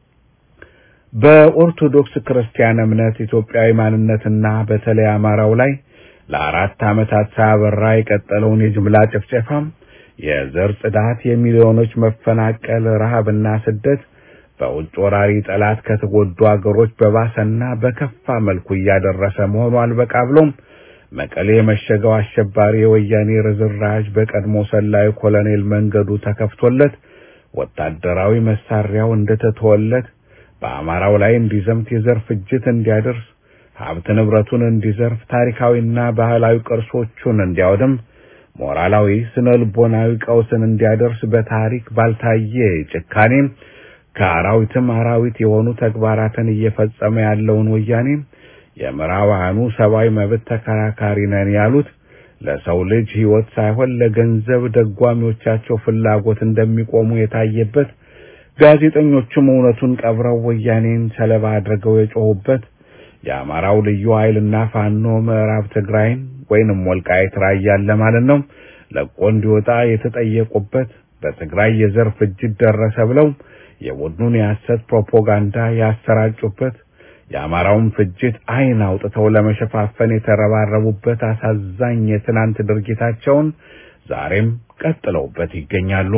በኦርቶዶክስ ክርስቲያን እምነት ኢትዮጵያዊ ማንነትና በተለይ አማራው ላይ ለአራት ዓመታት ሳያበራ የቀጠለውን የጅምላ ጭፍጨፋ፣ የዘር ጽዳት፣ የሚሊዮኖች መፈናቀል፣ ረሃብና ስደት በውጭ ወራሪ ጠላት ከተጎዱ አገሮች በባሰና በከፋ መልኩ እያደረሰ መሆኑ አልበቃ ብሎም መቀሌ የመሸገው አሸባሪ የወያኔ ርዝራዥ በቀድሞ ሰላዩ ኮሎኔል መንገዱ ተከፍቶለት ወታደራዊ መሳሪያው እንደተተወለት በአማራው ላይ እንዲዘምት የዘር ፍጅት እንዲያደርስ ሀብት ንብረቱን እንዲዘርፍ ታሪካዊና ባህላዊ ቅርሶቹን እንዲያወድም ሞራላዊ ስነልቦናዊ ቀውስን እንዲያደርስ በታሪክ ባልታየ ጭካኔ ከአራዊትም አራዊት የሆኑ ተግባራትን እየፈጸመ ያለውን ወያኔ የምዕራባውያኑ ሰብአዊ መብት ተከራካሪ ነን ያሉት ለሰው ልጅ ሕይወት ሳይሆን ለገንዘብ ደጓሚዎቻቸው ፍላጎት እንደሚቆሙ የታየበት ጋዜጠኞቹም እውነቱን ቀብረው ወያኔን ሰለባ አድርገው የጮሁበት የአማራው ልዩ ኃይልና ፋኖ ምዕራብ ትግራይን ወይንም ወልቃይት ራያን ለማለት ነው ለቆ እንዲወጣ የተጠየቁበት በትግራይ የዘር ፍጅት ደረሰ ብለው የቡድኑን የሐሰት ፕሮፓጋንዳ ያሰራጩበት የአማራውን ፍጅት አይን አውጥተው ለመሸፋፈን የተረባረቡበት አሳዛኝ የትናንት ድርጊታቸውን ዛሬም ቀጥለውበት ይገኛሉ።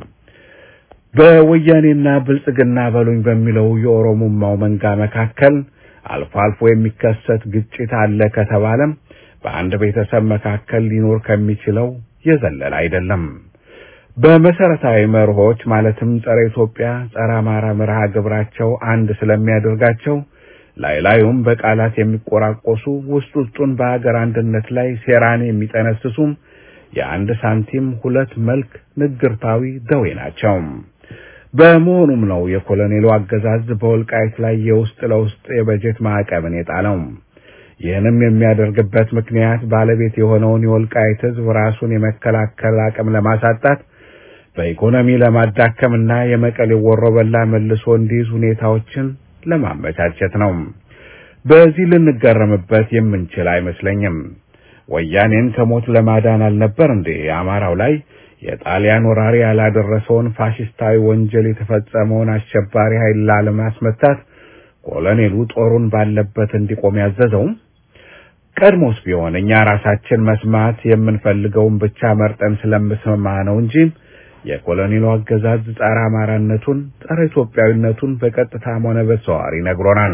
በወያኔና ብልጽግና በሉኝ በሚለው የኦሮሞማው መንጋ መካከል አልፎ አልፎ የሚከሰት ግጭት አለ ከተባለም በአንድ ቤተሰብ መካከል ሊኖር ከሚችለው የዘለለ አይደለም። በመሰረታዊ መርሆች ማለትም ጸረ ኢትዮጵያ ጸረ አማራ መርሃ ግብራቸው አንድ ስለሚያደርጋቸው ላይ ላዩም በቃላት የሚቆራቆሱ ውስጥ ውስጡን በአገር አንድነት ላይ ሴራን የሚጠነስሱ የአንድ ሳንቲም ሁለት መልክ ንግርታዊ ደዌ ናቸው። በመሆኑም ነው የኮሎኔሉ አገዛዝ በወልቃይት ላይ የውስጥ ለውስጥ የበጀት ማዕቀብን የጣለው። ይህንም የሚያደርግበት ምክንያት ባለቤት የሆነውን የወልቃይት ሕዝብ ራሱን የመከላከል አቅም ለማሳጣት በኢኮኖሚ ለማዳከምና የመቀሌው ወሮበላ መልሶ እንዲይዝ ሁኔታዎችን ለማመቻቸት ነው። በዚህ ልንገረምበት የምንችል አይመስለኝም። ወያኔን ከሞት ለማዳን አልነበር እንዴ አማራው ላይ የጣሊያን ወራሪ ያላደረሰውን ፋሽስታዊ ወንጀል የተፈጸመውን አሸባሪ ኃይል ለማስመታት ኮሎኔሉ ጦሩን ባለበት እንዲቆም ያዘዘው? ቀድሞስ ቢሆን እኛ ራሳችን መስማት የምንፈልገውን ብቻ መርጠን ስለምንሰማ ነው እንጂ የኮሎኔሉ አገዛዝ ጸረ አማራነቱን ጸረ ኢትዮጵያዊነቱን በቀጥታም ሆነ በተዘዋዋሪ ነግሮናል።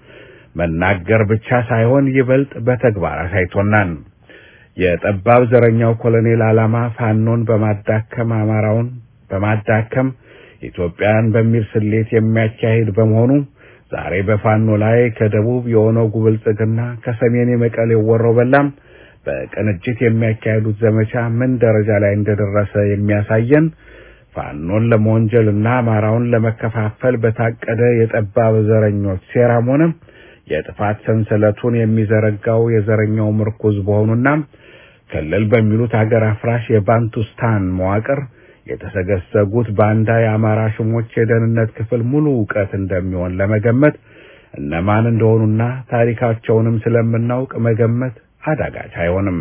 መናገር ብቻ ሳይሆን ይበልጥ በተግባር አሳይቶናል። የጠባብ ዘረኛው ኮሎኔል ዓላማ ፋኖን በማዳከም አማራውን በማዳከም ኢትዮጵያን በሚል ስሌት የሚያካሂድ በመሆኑ ዛሬ በፋኖ ላይ ከደቡብ የኦነግ ብልጽግና ከሰሜን የመቀሌው ወሮበላም በቅንጅት የሚያካሂዱት ዘመቻ ምን ደረጃ ላይ እንደደረሰ የሚያሳየን ፋኖን ለመወንጀልና አማራውን ለመከፋፈል በታቀደ የጠባብ ዘረኞች ሴራም ሆነ የጥፋት ሰንሰለቱን የሚዘረጋው የዘረኛው ምርኩዝ በሆኑና ክልል በሚሉት ሀገር አፍራሽ የባንቱስታን መዋቅር የተሰገሰጉት ባንዳ የአማራ ሽሞች የደህንነት ክፍል ሙሉ ዕውቀት እንደሚሆን ለመገመት እነማን እንደሆኑና ታሪካቸውንም ስለምናውቅ መገመት አዳጋች አይሆንም።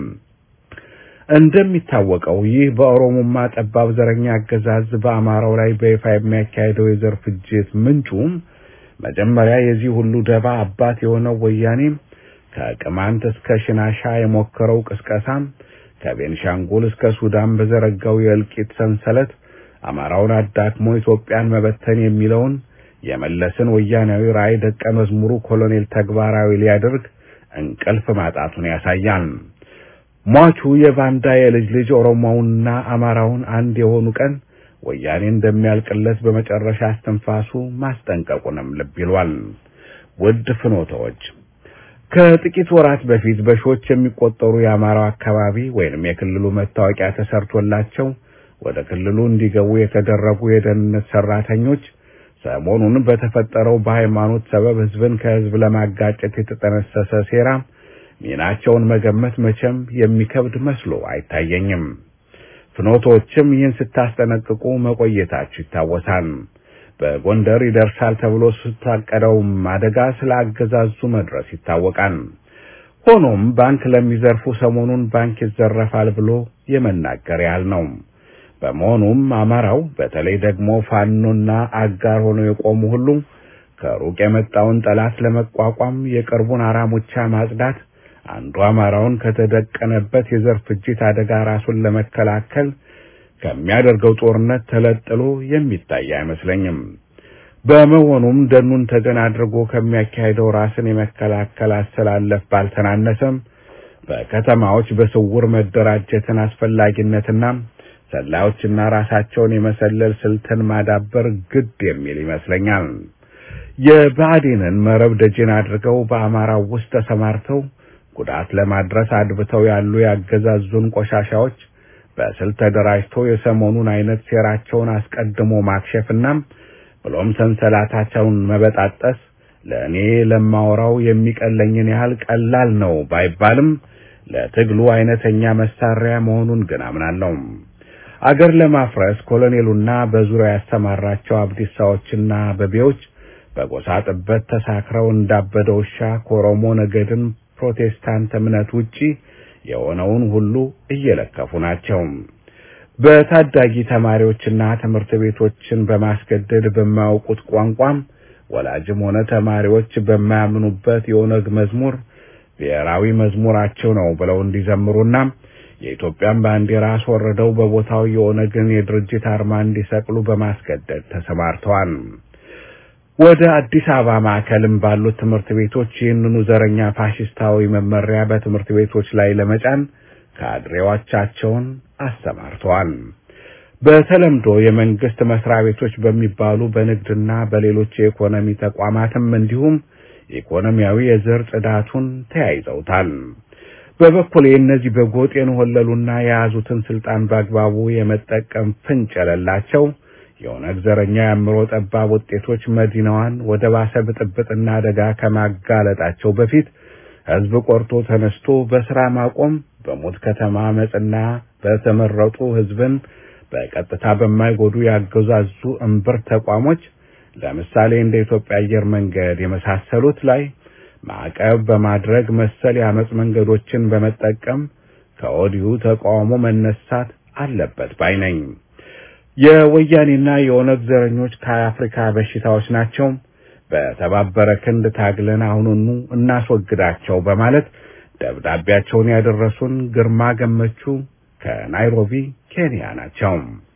እንደሚታወቀው ይህ በኦሮሞማ ጠባብ ዘረኛ አገዛዝ በአማራው ላይ በይፋ የሚያካሂደው የዘር ፍጅት ምንጩ መጀመሪያ የዚህ ሁሉ ደባ አባት የሆነው ወያኔ ከቅማንት እስከ ሽናሻ የሞከረው ቅስቀሳም ከቤንሻንጉል እስከ ሱዳን በዘረጋው የእልቂት ሰንሰለት አማራውን አዳክሞ ኢትዮጵያን መበተን የሚለውን የመለስን ወያናዊ ራዕይ ደቀ መዝሙሩ ኮሎኔል ተግባራዊ ሊያደርግ እንቅልፍ ማጣቱን ያሳያል። ሟቹ የባንዳ የልጅ ልጅ ኦሮሞውንና አማራውን አንድ የሆኑ ቀን ወያኔ እንደሚያልቅለት በመጨረሻ አስተንፋሱ ማስጠንቀቁንም ልብ ይሏል። ውድ ፍኖቶች ከጥቂት ወራት በፊት በሺዎች የሚቆጠሩ የአማራው አካባቢ ወይንም የክልሉ መታወቂያ ተሰርቶላቸው ወደ ክልሉ እንዲገቡ የተደረጉ የደህንነት ሰራተኞች ሰሞኑን በተፈጠረው በሃይማኖት ሰበብ ህዝብን ከህዝብ ለማጋጨት የተጠነሰሰ ሴራ ሚናቸውን መገመት መቼም የሚከብድ መስሎ አይታየኝም። ፍኖቶችም ይህን ስታስጠነቅቁ መቆየታቸው ይታወሳል። በጎንደር ይደርሳል ተብሎ ስታቀደው አደጋ ስላገዛዙ መድረስ ይታወቃል። ሆኖም ባንክ ለሚዘርፉ ሰሞኑን ባንክ ይዘረፋል ብሎ የመናገር ያህል ነው። በመሆኑም አማራው በተለይ ደግሞ ፋኖና አጋር ሆነው የቆሙ ሁሉ ከሩቅ የመጣውን ጠላት ለመቋቋም የቅርቡን አራሙቻ ማጽዳት፣ አንዱ አማራውን ከተደቀነበት የዘር ፍጅት አደጋ ራሱን ለመከላከል ከሚያደርገው ጦርነት ተለጥሎ የሚታይ አይመስለኝም። በመሆኑም ደኑን ተገን አድርጎ ከሚያካሄደው ራስን የመከላከል አሰላለፍ ባልተናነሰም በከተማዎች በስውር መደራጀትን አስፈላጊነትና ሰላዮችና ራሳቸውን የመሰለል ስልትን ማዳበር ግድ የሚል ይመስለኛል። የባዕዲንን መረብ ደጅን አድርገው በአማራው ውስጥ ተሰማርተው ጉዳት ለማድረስ አድብተው ያሉ ያገዛዙን ቆሻሻዎች በስልት ተደራጅቶ የሰሞኑን አይነት ሴራቸውን አስቀድሞ ማክሸፍና ብሎም ሰንሰላታቸውን መበጣጠስ ለእኔ ለማወራው የሚቀለኝን ያህል ቀላል ነው ባይባልም ለትግሉ አይነተኛ መሳሪያ መሆኑን ግን አምናለሁ። አገር ለማፍረስ ኮሎኔሉና በዙሪያ ያስተማራቸው አብዲሳዎችና በቤዎች በጎሳ ጥበት ተሳክረው እንዳበደ ውሻ ከኦሮሞ ነገድን ፕሮቴስታንት እምነት ውጪ የሆነውን ሁሉ እየለከፉ ናቸው። በታዳጊ ተማሪዎችና ትምህርት ቤቶችን በማስገደድ በማያውቁት ቋንቋም ወላጅም ሆነ ተማሪዎች በማያምኑበት የኦነግ መዝሙር ብሔራዊ መዝሙራቸው ነው ብለው እንዲዘምሩና የኢትዮጵያን ባንዲራ አስወርደው በቦታው የኦነግን የድርጅት አርማ እንዲሰቅሉ በማስገደድ ተሰማርተዋል። ወደ አዲስ አበባ ማዕከልም ባሉት ትምህርት ቤቶች ይህንኑ ዘረኛ ፋሽስታዊ መመሪያ በትምህርት ቤቶች ላይ ለመጫን ካድሬዎቻቸውን አሰማርተዋል። በተለምዶ የመንግስት መስሪያ ቤቶች በሚባሉ በንግድና በሌሎች የኢኮኖሚ ተቋማትም እንዲሁም ኢኮኖሚያዊ የዘር ጽዳቱን ተያይዘውታል። በበኩሌ እነዚህ በጎጥ የሆለሉና የያዙትን ስልጣን በአግባቡ የመጠቀም ፍንጭ የሌላቸው የኦነግ ዘረኛ የአእምሮ ጠባብ ውጤቶች መዲናዋን ወደ ባሰ ብጥብጥና አደጋ ከማጋለጣቸው በፊት ህዝብ ቆርጦ ተነስቶ በስራ ማቆም በሞት ከተማ መጽና በተመረጡ ህዝብን በቀጥታ በማይጎዱ ያገዛዙ እንብር ተቋሞች ለምሳሌ እንደ ኢትዮጵያ አየር መንገድ የመሳሰሉት ላይ ማዕቀብ በማድረግ መሰል የአመጽ መንገዶችን በመጠቀም ከወዲሁ ተቃውሞ መነሳት አለበት ባይነኝ። የወያኔና የኦነግ ዘረኞች ከአፍሪካ በሽታዎች ናቸው። በተባበረ ክንድ ታግለን አሁኑኑ እናስወግዳቸው በማለት ደብዳቤያቸውን ያደረሱን ግርማ ገመቹ ከናይሮቢ ኬንያ ናቸው።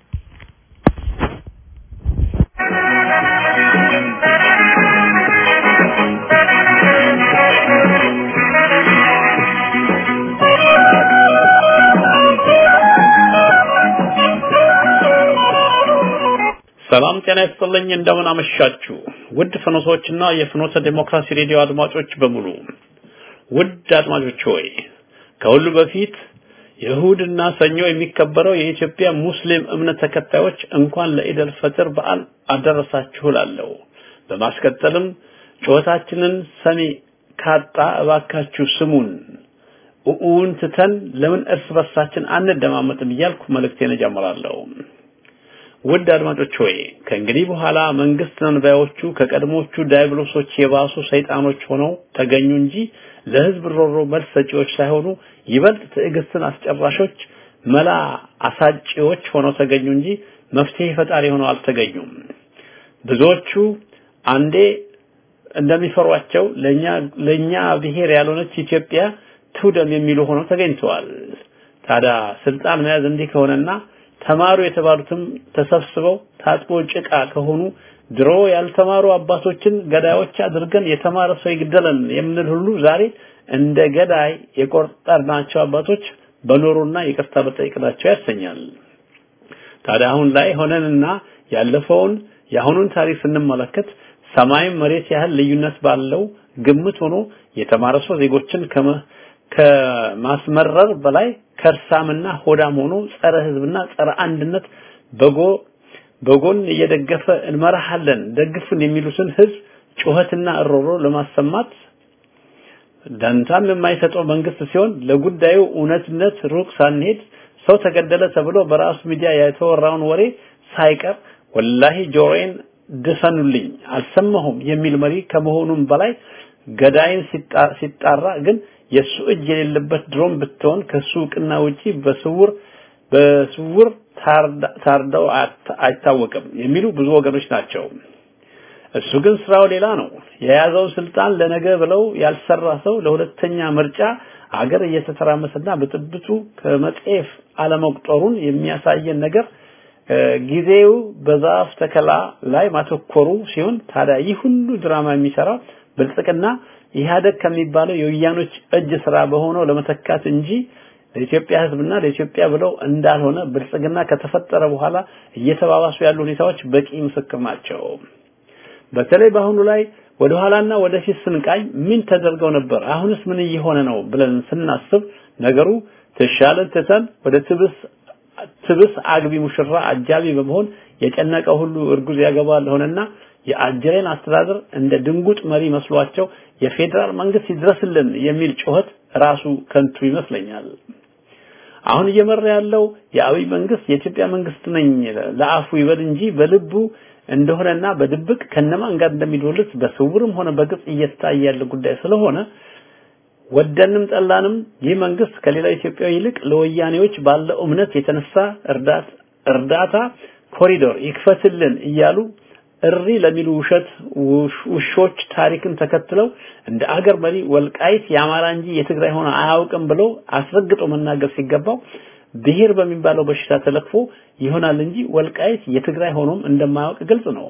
ሰላም ጤና ይስጥልኝ። እንደምን አመሻችሁ ውድ ፍኖቶችና የፍኖተ ዲሞክራሲ ሬዲዮ አድማጮች በሙሉ። ውድ አድማጮች ሆይ ከሁሉ በፊት የእሁድና ሰኞ የሚከበረው የኢትዮጵያ ሙስሊም እምነት ተከታዮች እንኳን ለኢድ አልፈጥር በዓል አደረሳችሁ እላለሁ። በማስከተልም ጩኸታችንን ሰሚ ካጣ እባካችሁ ስሙን ኡኡን ትተን ለምን እርስ በርሳችን አንደማመጥም እያልኩ መልእክቴን እጀምራለሁ። ውድ አድማጮች ሆይ ከእንግዲህ በኋላ መንግስት ነንባዮቹ ከቀድሞቹ ዳይብሎሶች የባሱ ሰይጣኖች ሆነው ተገኙ እንጂ ለህዝብ ሮሮ መልስ ሰጪዎች ሳይሆኑ ይበልጥ ትዕግስትን አስጨራሾች መላ አሳጪዎች ሆነው ተገኙ እንጂ መፍትሄ ፈጣሪ ሆነው አልተገኙም። ብዙዎቹ አንዴ እንደሚፈሯቸው ለኛ ለኛ ብሔር ያልሆነች ኢትዮጵያ ትውደም የሚሉ ሆነው ተገኝተዋል። ታዲያ ስልጣን መያዝ እንዲህ ከሆነና ተማሩ የተባሉትም ተሰብስበው ታጥቦ ጭቃ ከሆኑ ድሮ ያልተማሩ አባቶችን ገዳዮች አድርገን የተማረ ሰው ይግደለን የምንል ሁሉ ዛሬ እንደ ገዳይ የቆርጠርናቸው አባቶች በኖሩና ይቅርታ በጠይቅናቸው ያሰኛል። ታዲያ አሁን ላይ ሆነንና ያለፈውን የአሁኑን ታሪክ ስንመለከት ሰማይ መሬት ያህል ልዩነት ባለው ግምት ሆኖ የተማረ ሰው ዜጎችን ከመ ከማስመረር በላይ ከርሳምና ሆዳም ሆኖ ጸረ ህዝብና ጸረ አንድነት በጎ በጎን እየደገፈ እንመራሃለን ደግፉን የሚሉትን ህዝብ ጩኸትና እሮሮ ለማሰማት ደንታም የማይሰጠው መንግስት ሲሆን ለጉዳዩ እውነትነት ሩቅ ሳንሄድ ሰው ተገደለ ተብሎ በራሱ ሚዲያ የተወራውን ወሬ ሳይቀር ወላሂ ጆሮዬን ድፈኑልኝ አልሰማሁም የሚል መሪ ከመሆኑም በላይ ገዳይን ሲጣራ ግን የሱ እጅ የሌለበት ድሮም ብትሆን ከሱቅና ውጪ በስውር በስውር ታርዳው አይታወቅም የሚሉ ብዙ ወገኖች ናቸው። እሱ ግን ስራው ሌላ ነው። የያዘው ስልጣን ለነገ ብለው ያልሰራ ሰው ለሁለተኛ ምርጫ አገር እየተተራመሰና በጥብጡ ከመጤፍ አለመቁጠሩን የሚያሳየን ነገር ጊዜው በዛፍ ተከላ ላይ ማተኮሩ ሲሆን ታዲያ ይህ ሁሉ ድራማ የሚሰራው ብልጽግና ኢህአደግ ከሚባለው የወያኖች እጅ ስራ በሆነው ለመተካት እንጂ ለኢትዮጵያ ህዝብና ለኢትዮጵያ ብለው እንዳልሆነ ብልጽግና ከተፈጠረ በኋላ እየተባባሱ ያሉ ሁኔታዎች በቂ ምስክር ናቸው። በተለይ በአሁኑ ላይ ወደ ኋላና ወደፊት ስንቃይ ምን ተደርገው ነበር አሁንስ ምን እየሆነ ነው ብለን ስናስብ ነገሩ ተሻለን ተተን ወደ ትብስ ትብስ አግቢ ሙሽራ አጃቢ በመሆን የጨነቀው ሁሉ እርጉዝ ያገባል ሆነና የአጀሬን አስተዳደር እንደ ድንጉጥ መሪ መስሏቸው የፌደራል መንግስት ይድረስልን የሚል ጩኸት ራሱ ከንቱ ይመስለኛል። አሁን እየመራ ያለው የአብይ መንግስት የኢትዮጵያ መንግስት ነኝ ለአፉ ይበል እንጂ በልቡ እንደሆነና በድብቅ ከነማን ጋር እንደሚዶልት በስውርም ሆነ በግልጽ እየታየ ያለ ጉዳይ ስለሆነ ወደንም ጠላንም ይህ መንግስት ከሌላ ኢትዮጵያዊ ይልቅ ለወያኔዎች ባለው እምነት የተነሳ እርዳታ እርዳታ ኮሪዶር ይክፈትልን እያሉ እሪ ለሚሉ ውሸት ውሾች ታሪክን ተከትለው እንደ አገር መሪ ወልቃይት ያማራ እንጂ የትግራይ ሆነ አያውቅም ብለው አስረግጦ መናገር ሲገባው ብሔር በሚባለው በሽታ ተለክፎ ይሆናል እንጂ ወልቃይት የትግራይ ሆኖም እንደማያውቅ ግልጽ ነው።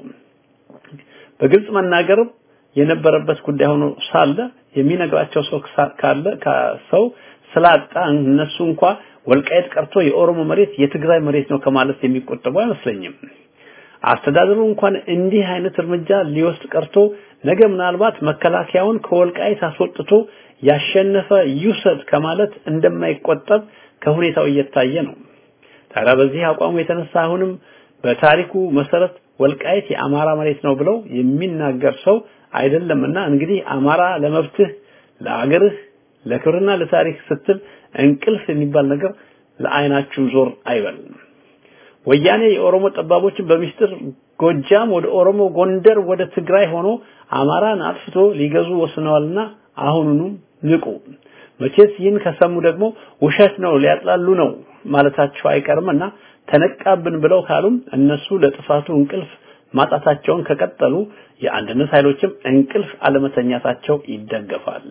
በግልጽ መናገር የነበረበት ጉዳይ ሆኖ ሳለ የሚነግራቸው ሰው ካለ ከሰው ስላጣ እነሱ እንኳን ወልቃይት ቀርቶ የኦሮሞ መሬት የትግራይ መሬት ነው ከማለት የሚቆጠቡ አይመስለኝም። አስተዳደሩ እንኳን እንዲህ አይነት እርምጃ ሊወስድ ቀርቶ ነገ ምናልባት መከላከያውን ከወልቃይት አስወጥቶ ያሸነፈ ይውሰድ ከማለት እንደማይቆጠብ ከሁኔታው እየታየ ነው። ታዲያ በዚህ አቋሙ የተነሳ አሁንም በታሪኩ መሰረት ወልቃይት የአማራ መሬት ነው ብለው የሚናገር ሰው አይደለምና እንግዲህ አማራ ለመብትህ ለአገርህ ለክብርና ለታሪክ ስትል እንቅልፍ የሚባል ነገር ለአይናችሁ ዞር አይበል። ወያኔ የኦሮሞ ጠባቦችን በሚስጥር ጎጃም ወደ ኦሮሞ ጎንደር ወደ ትግራይ ሆኖ አማራን አጥፍቶ ሊገዙ ወስነዋልና አሁኑኑ ንቁ። መቼስ ይህን ከሰሙ ደግሞ ውሸት ነው ሊያጥላሉ ነው ማለታቸው አይቀርምና ተነቃብን ብለው ካሉም እነሱ ለጥፋቱ እንቅልፍ ማጣታቸውን ከቀጠሉ የአንድነት ኃይሎችም እንቅልፍ አለመተኛታቸው ይደገፋል።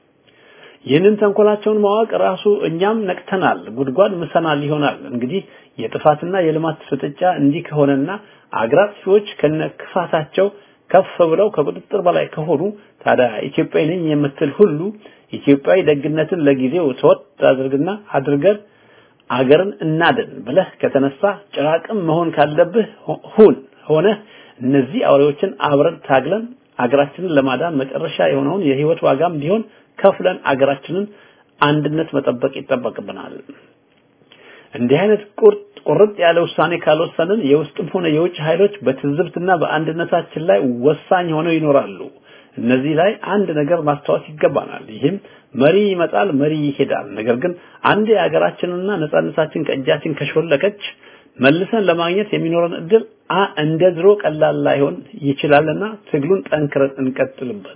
ይህንን ተንኮላቸውን ማወቅ ራሱ እኛም ነቅተናል ጉድጓድ ምሰናል ይሆናል። እንግዲህ የጥፋትና የልማት ፍጥጫ እንዲህ ከሆነና አግራፊዎች ከነክፋታቸው ከፍ ብለው ከቁጥጥር በላይ ከሆኑ ታዲያ ኢትዮጵያዊ ነኝ የምትል ሁሉ ኢትዮጵያዊ ደግነትን ለጊዜው ተወጥ አድርግና አድርገን አገርን እናድን ብለህ ከተነሳ ጭራቅም መሆን ካለብህ ሁን ሆነ እነዚህ አውሬዎችን አብረን ታግለን አገራችንን ለማዳን መጨረሻ የሆነውን የህይወት ዋጋም ቢሆን ከፍለን አገራችንን አንድነት መጠበቅ ይጠበቅብናል። እንዲህ አይነት ቁርጥ ቁርጥ ያለ ውሳኔ ካልወሰንን የውስጥም ሆነ የውጭ ኃይሎች በትዝብትና በአንድነታችን ላይ ወሳኝ ሆነው ይኖራሉ። እነዚህ ላይ አንድ ነገር ማስተዋል ይገባናል። ይህም መሪ ይመጣል መሪ ይሄዳል። ነገር ግን አንድ የሀገራችንና ነፃነታችን ከእጃችን ከሾለከች መልሰን ለማግኘት የሚኖረን እድል አ እንደ ድሮ ቀላል ላይሆን ይችላልና ትግሉን ጠንክረን እንቀጥልበት።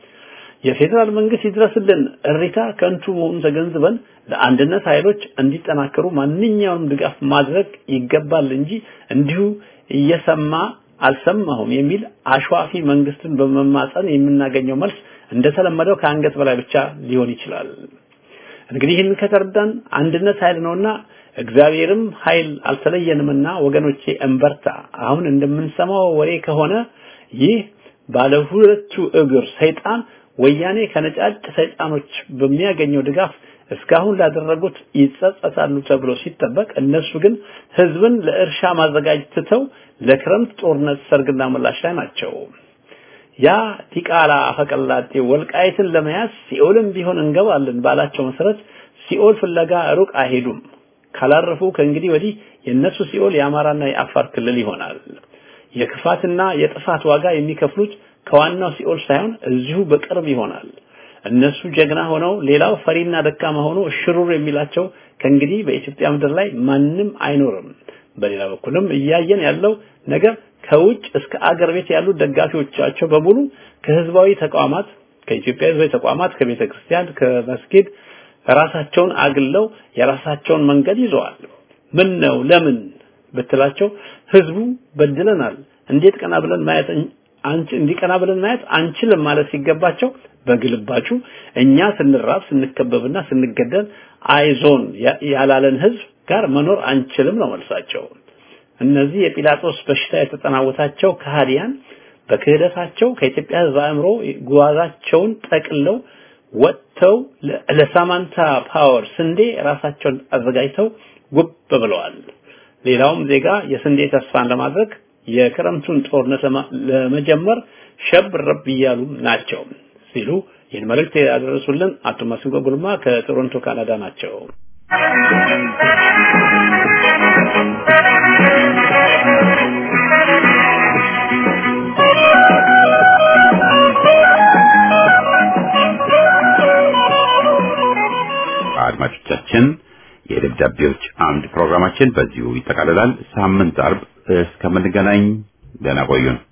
የፌደራል መንግስት ይድረስልን እሪታ ከንቱ መሆኑን ተገንዝበን ለአንድነት ኃይሎች እንዲጠናከሩ ማንኛውንም ድጋፍ ማድረግ ይገባል እንጂ እንዲሁ እየሰማ አልሰማሁም የሚል አሽዋፊ መንግስትን በመማጸን የምናገኘው መልስ እንደተለመደው ከአንገት በላይ ብቻ ሊሆን ይችላል። እንግዲህ ይህን ከተረዳን አንድነት ኃይል ነውና እግዚአብሔርም ኃይል አልተለየንምና ወገኖቼ እንበርታ። አሁን እንደምንሰማው ወሬ ከሆነ ይህ ባለ ሁለቱ እግር ሰይጣን ወያኔ ከነጫጭ ሰይጣኖች በሚያገኘው ድጋፍ እስካሁን ላደረጉት ይጸጸታሉ ተብሎ ሲጠበቅ እነሱ ግን ህዝብን ለእርሻ ማዘጋጀትተው ለክረምት ጦርነት ሰርግና ምላሽ ላይ ናቸው። ያ ቲቃላ አፈቀላጤ ወልቃይትን ለመያዝ ሲኦልም ቢሆን እንገባለን ባላቸው መሰረት ሲኦል ፍለጋ ሩቅ አይሄዱም። ካላረፉ ከእንግዲህ ወዲህ የነሱ ሲኦል የአማራና የአፋር ክልል ይሆናል። የክፋትና የጥፋት ዋጋ የሚከፍሉት ከዋናው ሲኦል ሳይሆን እዚሁ በቅርብ ይሆናል። እነሱ ጀግና ሆነው ሌላው ፈሪና ደካማ ሆኖ ሽሩር የሚላቸው ከእንግዲህ በኢትዮጵያ ምድር ላይ ማንም አይኖርም። በሌላ በኩልም እያየን ያለው ነገር ከውጭ እስከ አገር ቤት ያሉ ደጋፊዎቻቸው በሙሉ ከህዝባዊ ተቋማት ከኢትዮጵያ ህዝባዊ ተቋማት ከቤተ ክርስቲያን ከመስጊድ ራሳቸውን አግለው የራሳቸውን መንገድ ይዘዋል። ምን ነው ለምን ብትላቸው ህዝቡ በድለናል እንዴት ቀና ብለን ማየት አንቺ እንዲቀና ብለን ማየት አንችልም ማለት ሲገባቸው በግልባጩ እኛ ስንራብ ስንከበብና ስንገደል አይዞን ያላለን ህዝብ ጋር መኖር አንችልም ነው መልሳቸው። እነዚህ የጲላጦስ በሽታ የተጠናወታቸው ከሃዲያን በክህደታቸው ከኢትዮጵያ ህዝብ አእምሮ ጓዛቸውን ጠቅለው ወጥተው ለሳማንታ ፓወር ስንዴ ራሳቸውን አዘጋጅተው ጉብ ብለዋል። ሌላውም ዜጋ የስንዴ ተስፋን ለማድረግ የክረምቱን ጦርነት ለመጀመር ሸብረብ ይያሉ ናቸው ሲሉ ይህን መልእክት ያደረሱልን አቶ ማስንጎ ጉልማ ከቶሮንቶ ካናዳ ናቸው። አድማጮቻችን የደብዳቤዎች አምድ ፕሮግራማችን በዚሁ ይጠቃልላል። ሳምንት አርብ እስከምንገናኝ ደህና ቆዩን።